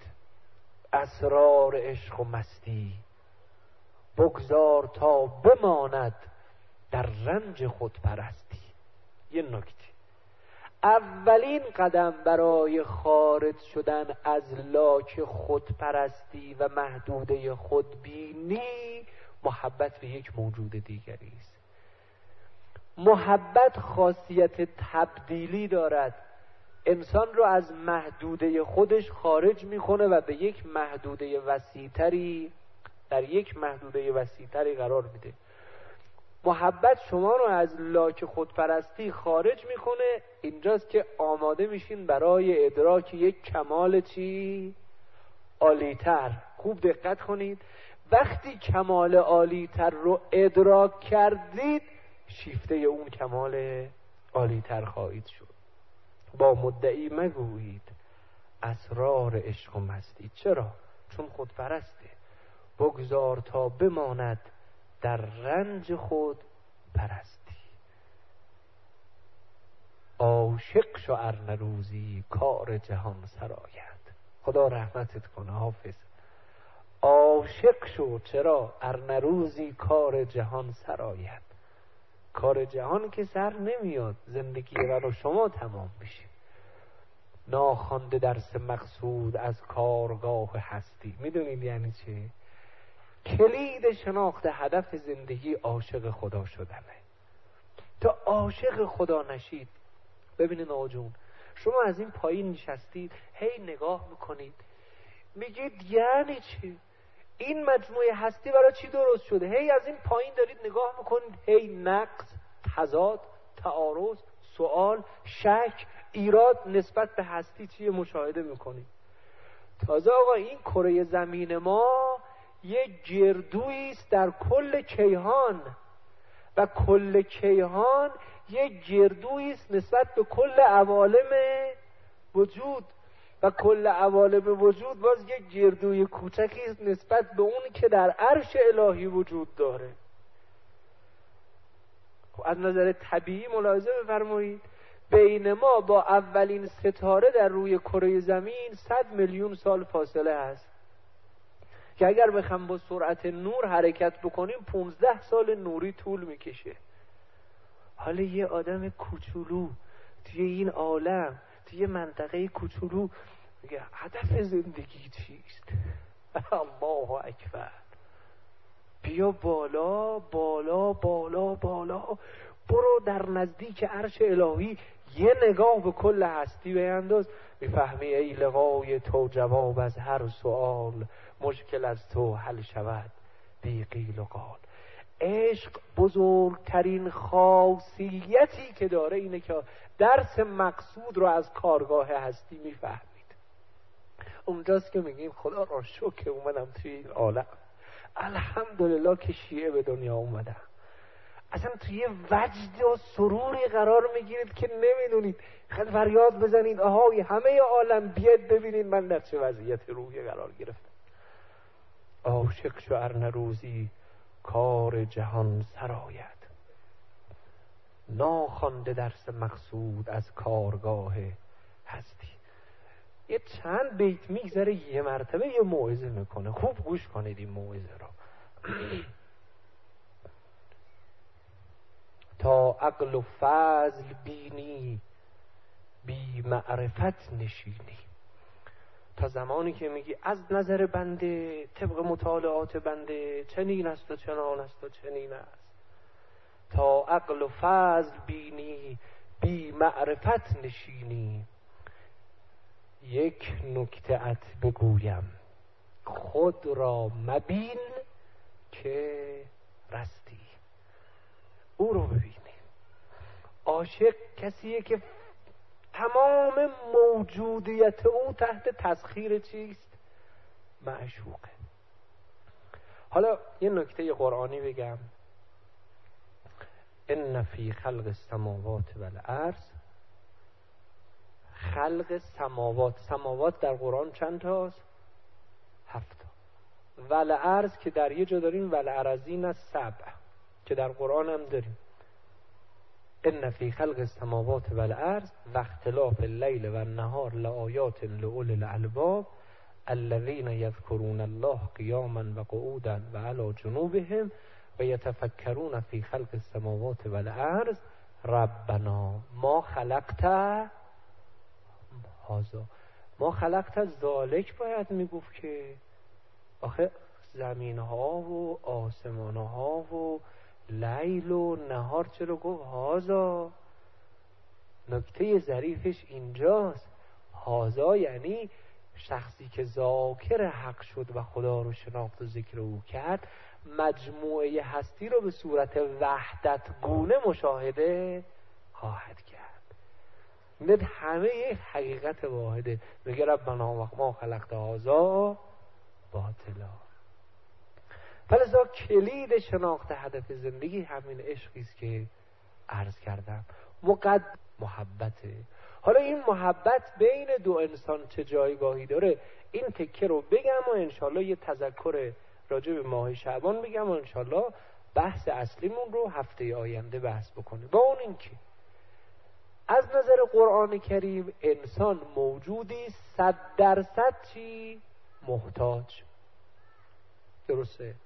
اسرار عشق و مستی، بگذار تا بماند در رنج خودپرستی. یه نکته، اولین قدم برای خارج شدن از لاک خودپرستی و محدوده خودبینی محبت به یک موجود دیگری است. محبت خاصیت تبدیلی دارد، انسان رو از محدوده خودش خارج میکنه و به یک محدوده وسیع‌تری در یک محدوده وسیع‌تری قرار میده. محبت شما رو از لاک خودپرستی خارج میکنه. اینجاست که آماده میشین برای ادراک یک کمال چی؟ عالی‌تر. خوب دقت کنید، وقتی کمال عالی‌تر رو ادراک کردید شیفته اون کمال عالی‌تر خواهید شد. با مدعی مگویید اسرار عشق و مستی. چرا؟ چون خودپرسته. بگذار تا بماند در رنج خود پرستی. عاشق شو ار نه روزی کار جهان سراید. خدا رحمتت کنه حافظ. عاشق شو، چرا؟ ار نه روزی کار جهان سراید. کار جهان که سر نمیاد، زندگی من و شما تمام میشه. ناخوانده درس مقصود از کارگاه هستی. میدونید یعنی چه؟ کلید شناخت هدف زندگی عاشق خدا شدنه. تا عاشق خدا نشید، ببینید آقا جون، شما از این پایین نشستید هی نگاه میکنید میگید یعنی چی؟ این مجموعه هستی برای چی درست شده؟ هی از این پایین دارید نگاه میکنید، هی نقص، تضاد، تعارض، سوال، شک، ایراد نسبت به هستی چیه مشاهده میکنید. تازه آقا این کره زمین ما یک گردویی است در کل کیهان و کل کیهان یک گردویی است نسبت به کل عوالم وجود و کل عوالم وجود باز یک گردوی کوچکی است نسبت به اونی که در عرش الهی وجود داره. از نظر طبیعی ملاحظه بفرمایید بین ما با اولین ستاره در روی کره زمین صد میلیون سال فاصله هست که اگر بخوام با سرعت نور حرکت بکنیم پونزده سال نوری طول میکشه. حالا یه آدم کوچولو توی این عالم، توی یه منطقه کوچولو میگه هدف زندگی چیست؟ الله اکبر. بیا بالا بالا بالا بالا، برو در نزدیک عرش الهی یه نگاه به کل هستی بینداز، میفهمی ای لقای تو جواب از هر سوال، مشکل از تو حل شود بی قیل و قال. عشق بزرگترین خاصیتی که داره اینه که درس مقصود رو از کارگاه هستی میفهمید. اونجاست که میگیم خدا را شکر اومدم توی این عالم، الحمدلله که شیعه به دنیا اومدم. اصلا توی وجد و سروری قرار میگیرید که نمیدونید، خیلی فریاد بزنید آهای همه عالم بیاد ببینید من در چه وضعیت روحی قرار گرفتم. عاشق شو ار نه روزی کار جهان سراید. ناخوانده درس مقصود از کارگاه هستی. یه چند بیت میگذره یه مرتبه یه موعظه میکنه. خوب گوش کنید این موعظه رو. تا عقل و فضل بینی بی معرفت نشینی. تا زمانی که میگی از نظر بنده طبق مطالعات بنده چنین است و چنان است و چنین است، تا عقل و فضل بینی بی معرفت نشینی. یک نکته ات بگویم خود را مبین که رستی. او رو ببینی. عاشق کسیه که تمام موجودیت او تحت تسخیر چیست؟ معشوقه. حالا یه نکته قرآنی بگم. ان فی خلق السماوات والارض. خلق سماوات، سماوات در قرآن چند تاست؟ هفت تا. والارض که در یه جا داریم والارضین السبع که در قرآن هم داریم. ان فی خلق السماوات والارض و اختلاف اللیل و النهار لآیات لأولی الالباب الذین یذکرون الله قیاما و قعودا و علی جنوبهم و یتفکرون فی خلق السماوات و الارض ربنا ما خلقت هذا. ما خلقت ذالک باید میگفت که آخه زمین ها و آسمان ها و لیل و نهار چرا گفت هذا؟ نکته ظریفش اینجاست. هذا یعنی شخصی که ذاکر حق شد و خدا رو شناخت و ذکر او کرد، مجموعه هستی رو به صورت وحدت گونه مشاهده خواهد کرد. نه همه یک حقیقت واحده. میگه ربنا ما خلقت هذا باطلا. فلذا کلید شناخت هدف زندگی همین عشقی است که عرض کردم. مقد محبته. حالا این محبت بین دو انسان چه جایگاهی داره، این تکه رو بگم و انشالله یه تذکر راجع به ماه شعبان بگم و انشالله بحث اصلیمون رو هفته آینده بحث بکنیم. با اون این که از نظر قرآن کریم انسان موجودی صد درصد چی؟ محتاج. درسته؟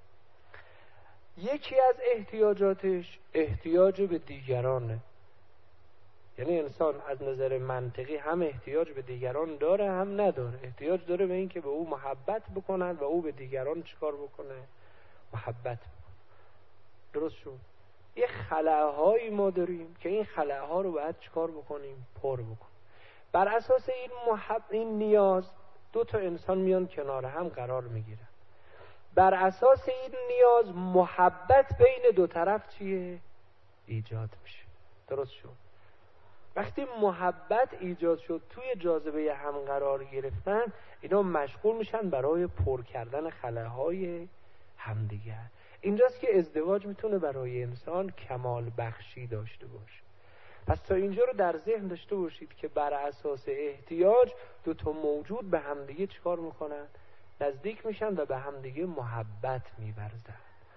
یکی از احتیاجاتش احتیاج به دیگرانه. یعنی انسان از نظر منطقی هم احتیاج به دیگران داره هم نداره. احتیاج داره به این که به او محبت بکنن و او به دیگران چیکار بکنه؟ محبت بکنه. درست شد؟ یه خلاهایی ما داریم که این خلاها رو باید چیکار بکنیم؟ پر بکنیم. بر اساس این محب... این نیاز دو تا انسان میان کنار هم قرار میگیرن. بر اساس این نیاز محبت بین دو طرف چیه؟ ایجاد میشه. درست شد؟ وقتی محبت ایجاد شد، توی جاذبه هم قرار گرفتن، اینا مشغول میشن برای پر کردن خلاهای همدیگر. اینجاست که ازدواج میتونه برای انسان کمال بخشی داشته باشه. پس تا اینجا رو در ذهن داشته باشید که بر اساس احتیاج دو تا موجود به همدیگه چیکار میکنن؟ نزدیک میشن و به همدیگه محبت میورزن.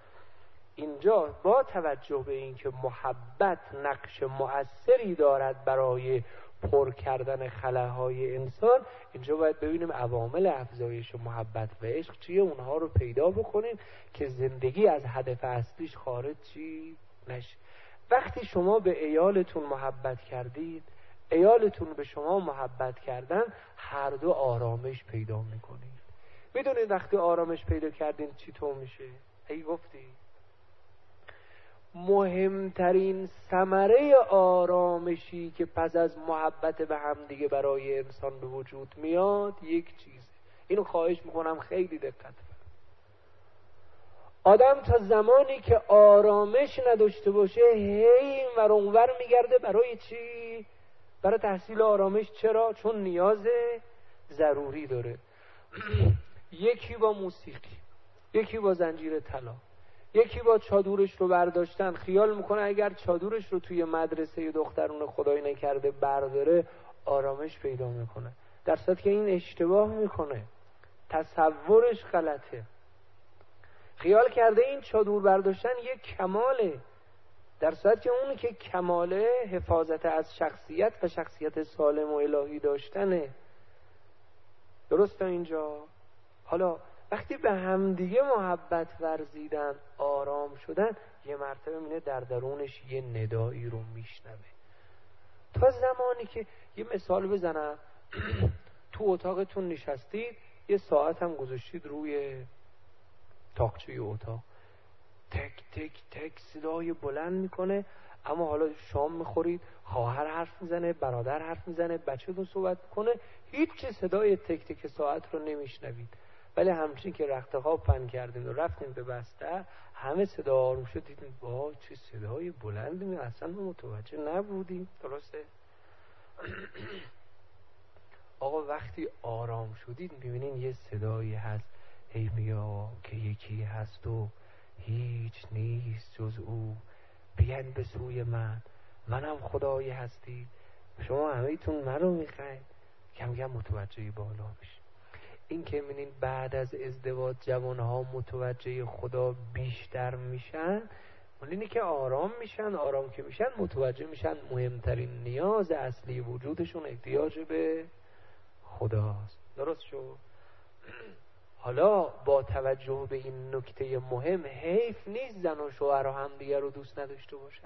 اینجا با توجه به اینکه محبت نقش مؤثری دارد برای پر کردن خلاهای انسان، اینجا باید ببینیم عوامل افزایش محبت و عشق چیه، اونها رو پیدا بکنیم که زندگی از هدف اصلیش خارج چی نشه. وقتی شما به عیالتون محبت کردید، عیالتون به شما محبت کردن، هر دو آرامش پیدا میکنید. میدونید وقتی آرامش پیدا کردین چی تو میشه؟ ای گفتی مهمترین ثمره آرامشی که پس از محبت به هم دیگه برای انسان به وجود میاد یک چیزه. اینو خواهش میکنم خیلی دقت کنید. آدم تا زمانی که آرامش نداشته باشه هی این ور اون ور میگرده. برای چی؟ برای تحصیل آرامش. چرا؟ چون نیاز ضروری داره. یکی با موسیقی، یکی با زنجیر طلا، یکی با چادرش رو برداشتن، خیال میکنه اگر چادرش رو توی مدرسه دخترون خدای نکرده برداره آرامش پیدا میکنه، در صورتی که این اشتباه میکنه، تصورش غلطه. خیال کرده این چادر برداشتن یک کماله، در صورتی که اون که کماله حفاظت از شخصیت و شخصیت سالم و الهی داشتنه. درسته اینجا؟ حالا وقتی به همدیگه محبت ورزیدن، آرام شدن، یه مرتبه میینه در درونش یه ندایی رو میشنوه. تا زمانی که یه مثال بزنم، تو اتاقتون نشستید، یه ساعت هم گذاشتید روی تاقچه اتاق، تک تک تک صدای بلند میکنه، اما حالا شام میخورید، خواهر حرف میزنه، برادر حرف میزنه، بچه‌تون صحبت کنه، هیچ صدای تک تک ساعت رو نمیشنوید. ولی همچین که رخت خواب پهن کردین و رفتین به بستر، همه صدا آروم شد، دیدین با چه صدای بلندی می اصلا متوجه نبودیم. درسته؟ آقا وقتی آرام شدید میبینین یه صدایی هست، هی بیا که یکی هست و هیچ نیست جز او، بیان به سوی من، منم خدایی هستی، شما همه‌تون منو میخواید. کم کم متوجه بالا بشید. این که می‌بینین بعد از ازدواج جوانها متوجه خدا بیشتر میشن، اینه که آرام میشن. آرام که میشن متوجه میشن مهمترین نیاز اصلی وجودشون احتیاج به خداست. درست شد؟ حالا با توجه به این نکته مهم، حیف نیست زن و شوهر هم دیگر رو دوست نداشته باشن.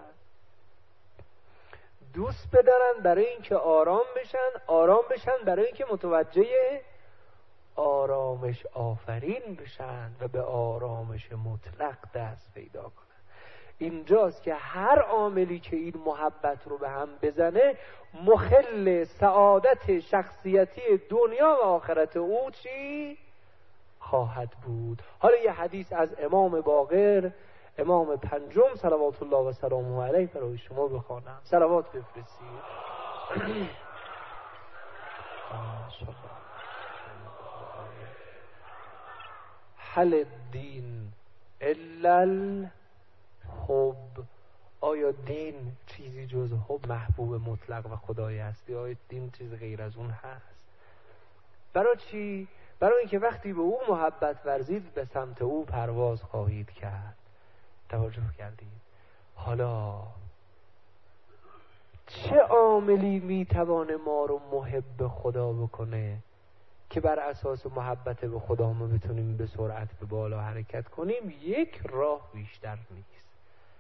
دوست بدارن برای اینکه آرام بشن، آرام بشن برای اینکه متوجه آرامش آفرین بشن و به آرامش مطلق دست پیدا کنن. اینجاست که هر عاملی که این محبت رو به هم بزنه مخل سعادت شخصیتی دنیا و آخرت او چی خواهد بود. حالا یه حدیث از امام باقر، امام پنجم صلوات الله و سلامه علیه برای شما بخوانم. صلوات بفرستید. هل الدین الا الحب، آیا دین چیزی جز حب محبوب مطلق و خدای هستی؟ آیا دین چیز غیر از اون هست؟ برای چی؟ برای اینکه وقتی به او محبت ورزید به سمت او پرواز خواهید کرد. توجه کردید؟ حالا چه عاملی میتوانه ما رو محب خدا بکنه که بر اساس محبت به خدا ما بتونیم به سرعت به بالا حرکت کنیم؟ یک راه بیشتر نیست،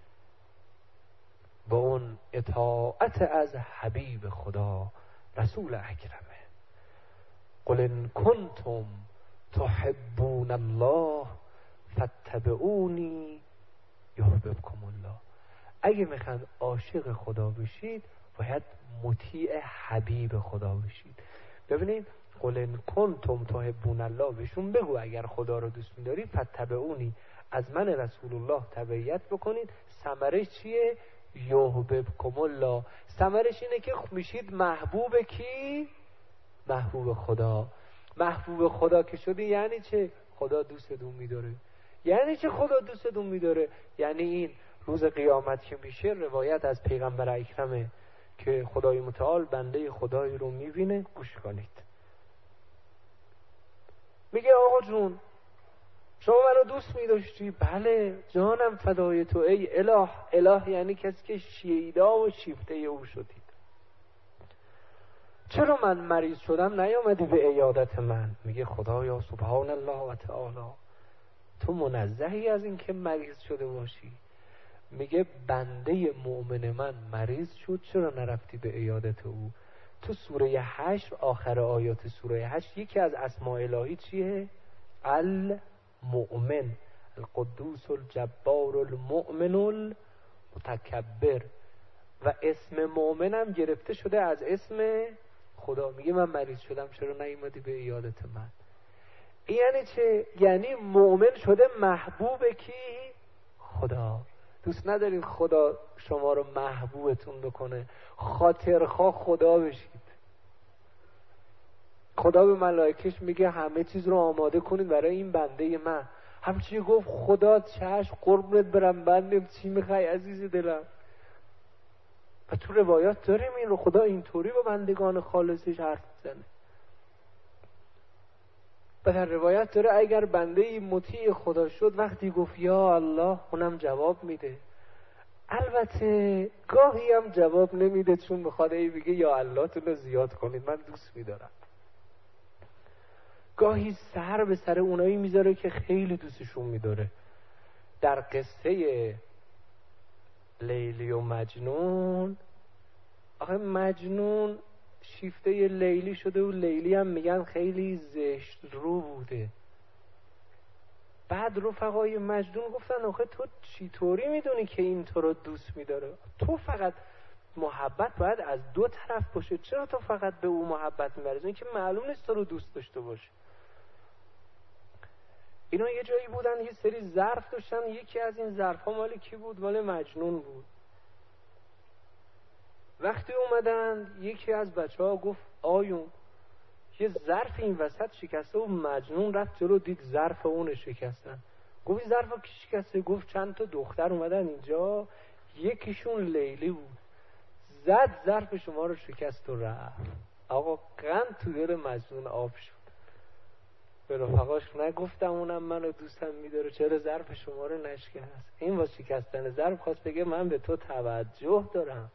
با اون اطاعت از حبیب خدا رسول اکرمه. قل ان کنتم تحبون الله فاتبعونی یحببکم الله. اگه میخواید عاشق خدا بشید باید مطیع حبیب خدا بشید. ببینید قل ان کنتم تحبون الله، بهشون بگو اگر خدا رو دوست می‌داری فاتبعونی، از من رسول الله تبعیت بکنید. ثمرش چیه؟ یحببکم الله. ثمرش اینه که میشید محبوب کی؟ محبوب خدا. محبوب خدا که شدی یعنی چه؟ خدا دوستتون می‌داره. یعنی چه خدا دوستتون می‌داره؟ یعنی این روز قیامت که میشه، روایت از پیغمبر اکرمه که خدای متعال بنده خدایی رو میبینه. گوش کنید. میگه آقا جون شما منو دوست میداشتی؟ بله جانم فدای تو ای اله. اله یعنی کسی که شیدا و شیفته او شدید. چرا من مریض شدم نیامدی به عیادت من؟ میگه خدایا سبحان الله و تعالی، تو منزهی از این که مریض شده باشی. میگه بنده مؤمن من مریض شد، چرا نرفتی به عیادت او؟ تو سوره هشت، آخر آیات سوره هشت، یکی از اسماء الهی چیه؟ المؤمن، القدوس الجبار المؤمن المتکبر. و اسم مؤمن هم گرفته شده از اسم خدا. میگه من مریض شدم چرا نیومدی به عیادت من؟ یعنی چه؟ یعنی مؤمن شده محبوب کی؟ خدا. دوست ندارید خدا شما رو محبوبتون بکنه، خاطرخواه خدا بشید. خدا به ملائکش میگه همه چیز رو آماده کنید برای این بنده من. همچنین گفت خدا چشم قربونت برم بندم، چی میخوای عزیز دلم؟ و تو روایات داریم این رو خدا اینطوری با بندگان خالصش حرف میزنه. و در روایت داره اگر بنده مطیع خدا شد وقتی گفت یا الله اونم جواب میده. البته گاهی هم جواب نمیده چون بخواد ای بگه یا الله تون رو زیاد کنید من دوست میدارم. گاهی سر به سر اونایی میذاره که خیلی دوستشون میداره. در قصه لیلی و مجنون، آخه مجنون شیفته لیلی شده و لیلی هم میگن خیلی زشت رو بوده. بعد رفقای مجنون گفتن آخه تو چطوری میدونی که این تو رو دوست میداره؟ تو فقط محبت باید از دو طرف باشه، چرا تو فقط به او محبت می‌ورزی؟ این که معلوم نیست تو رو دوست داشته باشه. اینا یه جایی بودن یه سری ظرف داشتن، یکی از این ظرف‌ها مال کی بود؟ مال مجنون بود. وقتی اومدن یکی از بچه‌ها گفت آیون یه ظرف این وسط شکسته و مجنون رفت جلو دید ظرف اون شکستن. گفت این ظرف کی شکسته؟ گفت چند تا دختر اومدن اینجا، یکیشون لیلی بود، زد ظرف شما رو شکست و رفت. آقا قند تو دل مجنون آب شد. به رفقاش نگفتم اونم منو دوستم میداره چرا ظرف شما رو نشکست؟ این واسه شکستن ظرف خواست بگه من به تو توجه دارم.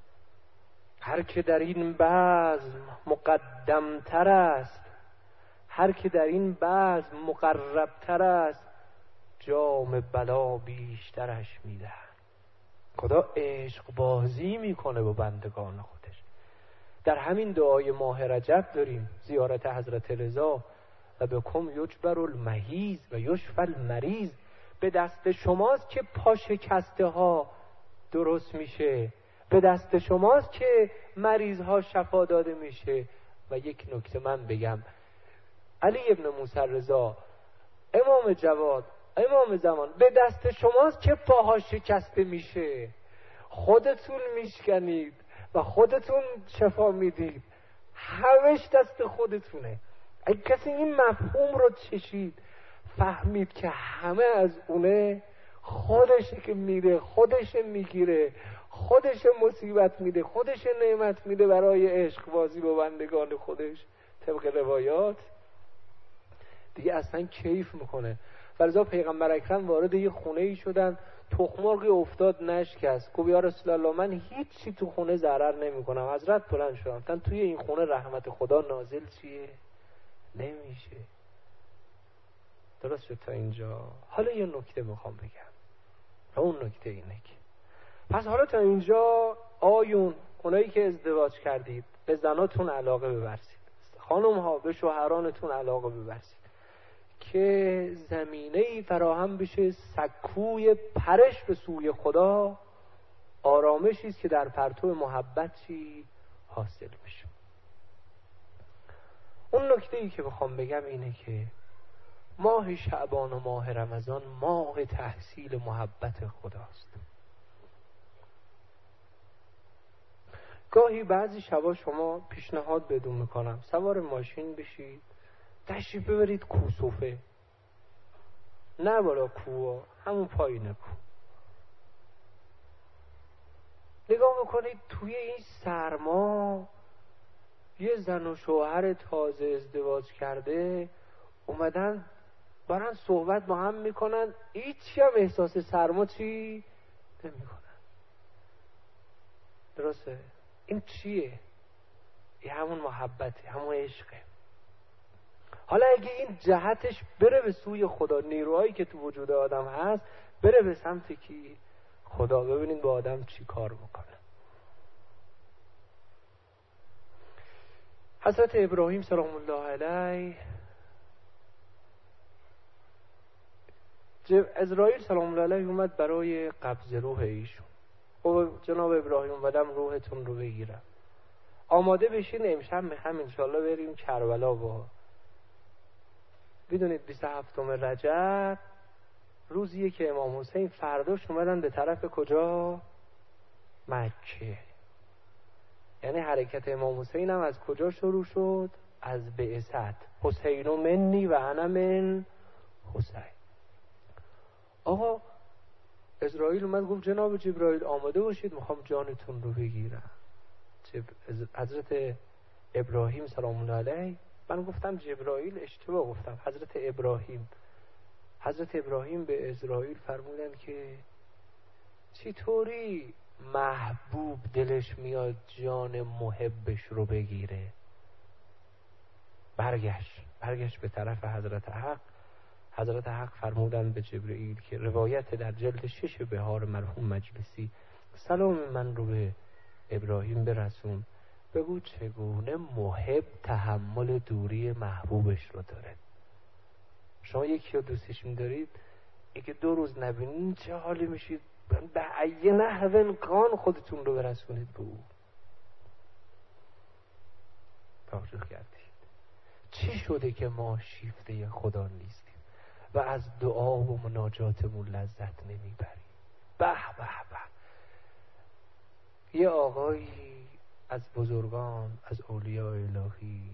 هر که در این بزم مقدم تر است، هر که در این بزم مقربتر است جام بلا بیشترش میدهد. خدا عشق بازی میکنه با بندگان خودش. در همین دعای ماه رجب داریم زیارت حضرت رضا و به کم یجبر المحیض و یشفی المریض. به دست شماست که پا شکسته ها درست میشه، به دست شماست که مریض ها شفا داده میشه. و یک نکته من بگم، علی ابن موسی رضا، امام جواد، امام زمان، به دست شماست که پاها شکسته میشه. خودتون میشکنید و خودتون شفا میدید، همش دست خودتونه. اگه کسی این مفهوم رو چشید، فهمید که همه از اونه، خودشه که میره، خودشه میگیره، خودشه مصیبت میده، خودشه نعمت میده برای عشق بازی با بندگان خودش، طبق روایات دیگه اصلا کیف میکنه. فرضا پیغمبر اکرم وارد یه خونه ای شدن، تخمرغی افتاد نشکست. گفت یا رسول الله من هیچی تو خونه ضرر نمیکنم. حضرت بلند شدن گفتن توی این خونه رحمت خدا نازل چیه؟ نمیشه. درست شد تا اینجا؟ حالا یه نکته میخوام بگم و اون نکته اینه که پس حالا تا اینجا آیون، اونایی که ازدواج کردید به زناتون علاقه بورزید، خانم ها به شوهرانتون علاقه بورزید که زمینه‌ای فراهم بشه سکوی پرش به سوی خدا، آرامشی است که در پرتو محبتی حاصل بشه. اون نکته‌ای که بخوام بگم اینه که ماه شعبان و ماه رمضان ماه تحصیل محبت خداست. گاهی بعضی شبا شما پیشنهاد بدون میکنم سوار ماشین بشید تشریف ببرید کوسوفه، نه بالا کوه، همون پایین کو، نگاه بکنید توی این سرما یه زن و شوهر تازه ازدواج کرده اومدن برن صحبت با هم میکنن، هیچی هم احساس سرما چی نمیکنن. درسته؟ این چیه؟ این همون محبته، همون عشقه. حالا اگه این جهتش بره به سوی خدا، نیروهایی که تو وجود آدم هست بره به سمت کی؟ خدا. ببینید با آدم چی کار میکنه. حضرت ابراهیم سلام الله علیه، عزرائیل سلام الله علیه اومد برای قبض روح ایشون. او جناب ابراهیم ودم روحتون رو بگیرم، آماده بشین امشب هم انشالله بریم کربلا. با بدونید بیست و هفتم رجب روزیه که امام حسین فرداش اومدن به طرف کجا؟ مکه. یعنی حرکت امام حسین هم از کجا شروع شد؟ از بعثت. حسین منی و انا من حسین. آقا عزرائیل اومد گفت جناب جبرائیل آماده باشید میخوام جانتون رو بگیرم. حضرت ابراهیم سلام الله علیه، من گفتم جبرائیل، اشتباه گفتم، حضرت ابراهیم. حضرت ابراهیم به عزرائیل فرمودن که چطوری محبوب دلش میاد جان محبش رو بگیره؟ برگشت برگشت به طرف حضرت حق. حضرت حق فرمودن به جبرائیل که روایت در جلد شش بهار مرحوم مجلسی، سلام من رو به ابراهیم برسون، بگو چگونه محب تحمل دوری محبوبش رو داره. شما یکی رو دوستش می‌دارید، اگه دو روز نبینید چه حالی میشید؟ به ای نحو کان خودتون رو برسونید به او. توجه کردید چی شده که ما شیفته خدا نیستیم و از دعا و مناجاتمون لذت نمیبریم؟ به به به. یه آقایی از بزرگان، از اولیاء الهی،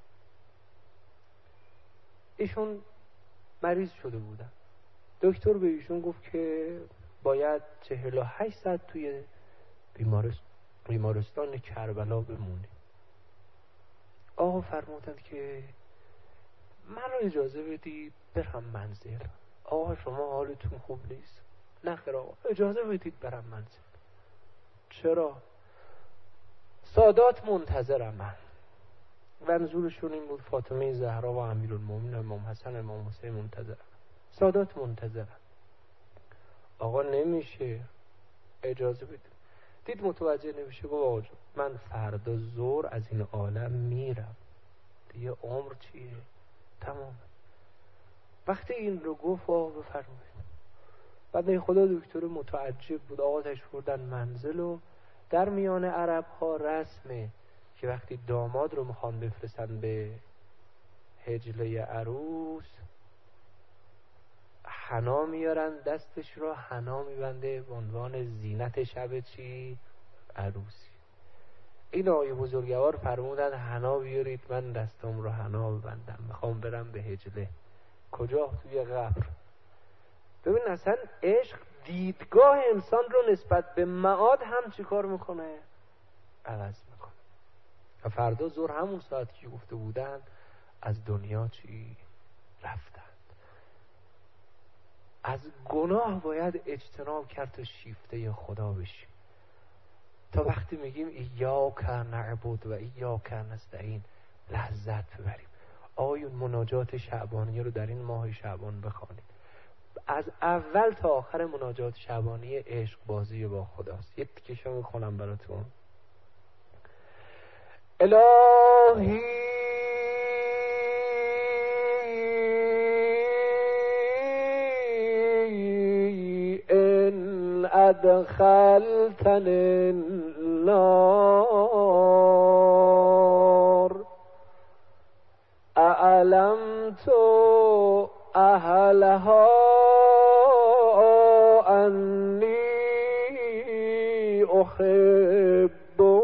ایشون مریض شده بودن. دکتر به ایشون گفت که باید چهل و هشت ساعت توی بیمارست... بیمارستان کربلا بمونی. آقا فرمودند که من رو اجازه بدید برم منزل. آقا شما حالتون خوب نیست؟ نه خیر آقا اجازه بدید برم منزل. چرا؟ سادات منتظرم من. منظورشون این بود فاطمه زهرا و امیرالمومنین امام حسن امام حسین منتظرن، سادات منتظرن. آقا نمیشه، اجازه بده. دید متوجه نمیشه، گفت آقا من فردا ظهر از این عالم میرم دیگه، عمر چیه؟ تمام. وقتی این رو گفت آقا بفرمایید. بعد خدا دکتر متعجب بود، آقا تش بردن منزل و در میان عرب ها رسمه که وقتی داماد رو میخوان بفرستن به حجله عروس، حنا میارن دستش رو، حنا میبنده به عنوان زینت شب چی؟ عروسی. این آقای بزرگوار فرمودن حنا بیارید، من دستم رو حنا ببندم، میخوام برم به حجله. کجا؟ توی قبر. ببین اصلا عشق دیدگاه انسان رو نسبت به معاد هم چی کار میکنه؟ عوض میکنه. و فردا ظهر همون ساعت که گفته بودن از دنیا چی؟ رفتن. از گناه باید اجتناب کرد تا شیفته خدا بشیم. تا وقتی میگیم ایاک نعبد و ایاک نستعین لذت ببریم. آیون مناجات شعبانیه رو در این ماه شعبان بخوانید. از اول تا آخر مناجات شعبانی عشق بازی با خداست. یک تیکشو میخونم براتون. الهی ان ادخلتنی النار اعلمت اهلها انی احبک.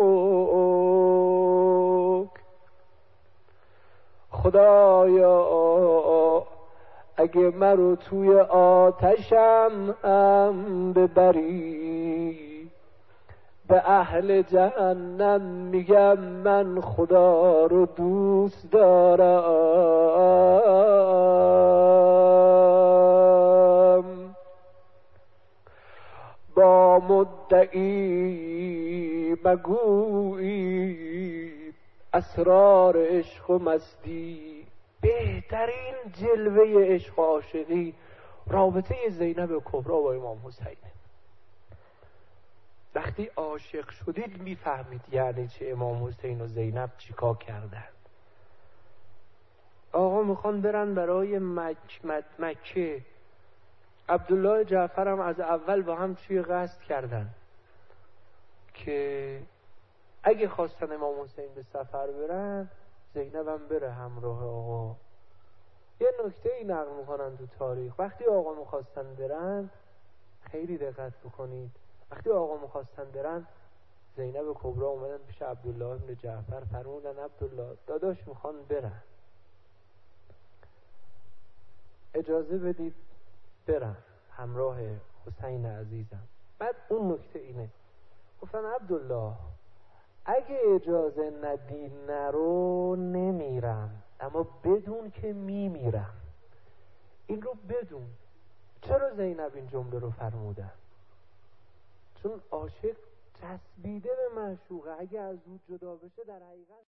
خدایا اگه مرو توی آتشم هم ببری، به اهل جهنم میگم من خدا رو دوست دارم. با مدعی مگویی اسرار عشق و مستی، بهترین جلوه عشق و عاشقی رابطه زینب کبری با امام حسین. وقتی عاشق شدید میفهمید یعنی چه امام حسین و زینب چیکار کردن. آقا میخوان برن برای مک مک مکه. عبدالله جعفر هم از اول با هم چی قصد کردن که اگه خواستن امام حسین به سفر برن، زینب هم بره همراه آقا. یه نکته ای نقل میکنن تو تاریخ، وقتی آقا میخواستن برن، خیلی دقت بکنید، وقتی آقا میخواستن برن، زینب کبری اومدن پیش عبدالله ابن جعفر، فرمودن عبدالله داداش میخوان برن، اجازه بدید برن همراه حسین عزیزم. بعد اون نکته اینه، گفتن عبدالله اگه اجازه ندی نرو نمیرم، اما بدون که میمیرم. این رو بدون. چرا زینب این جمله رو فرمودن؟ چون عاشق چسبیده به معشوقه، اگه از او جدا بشه در حقیقت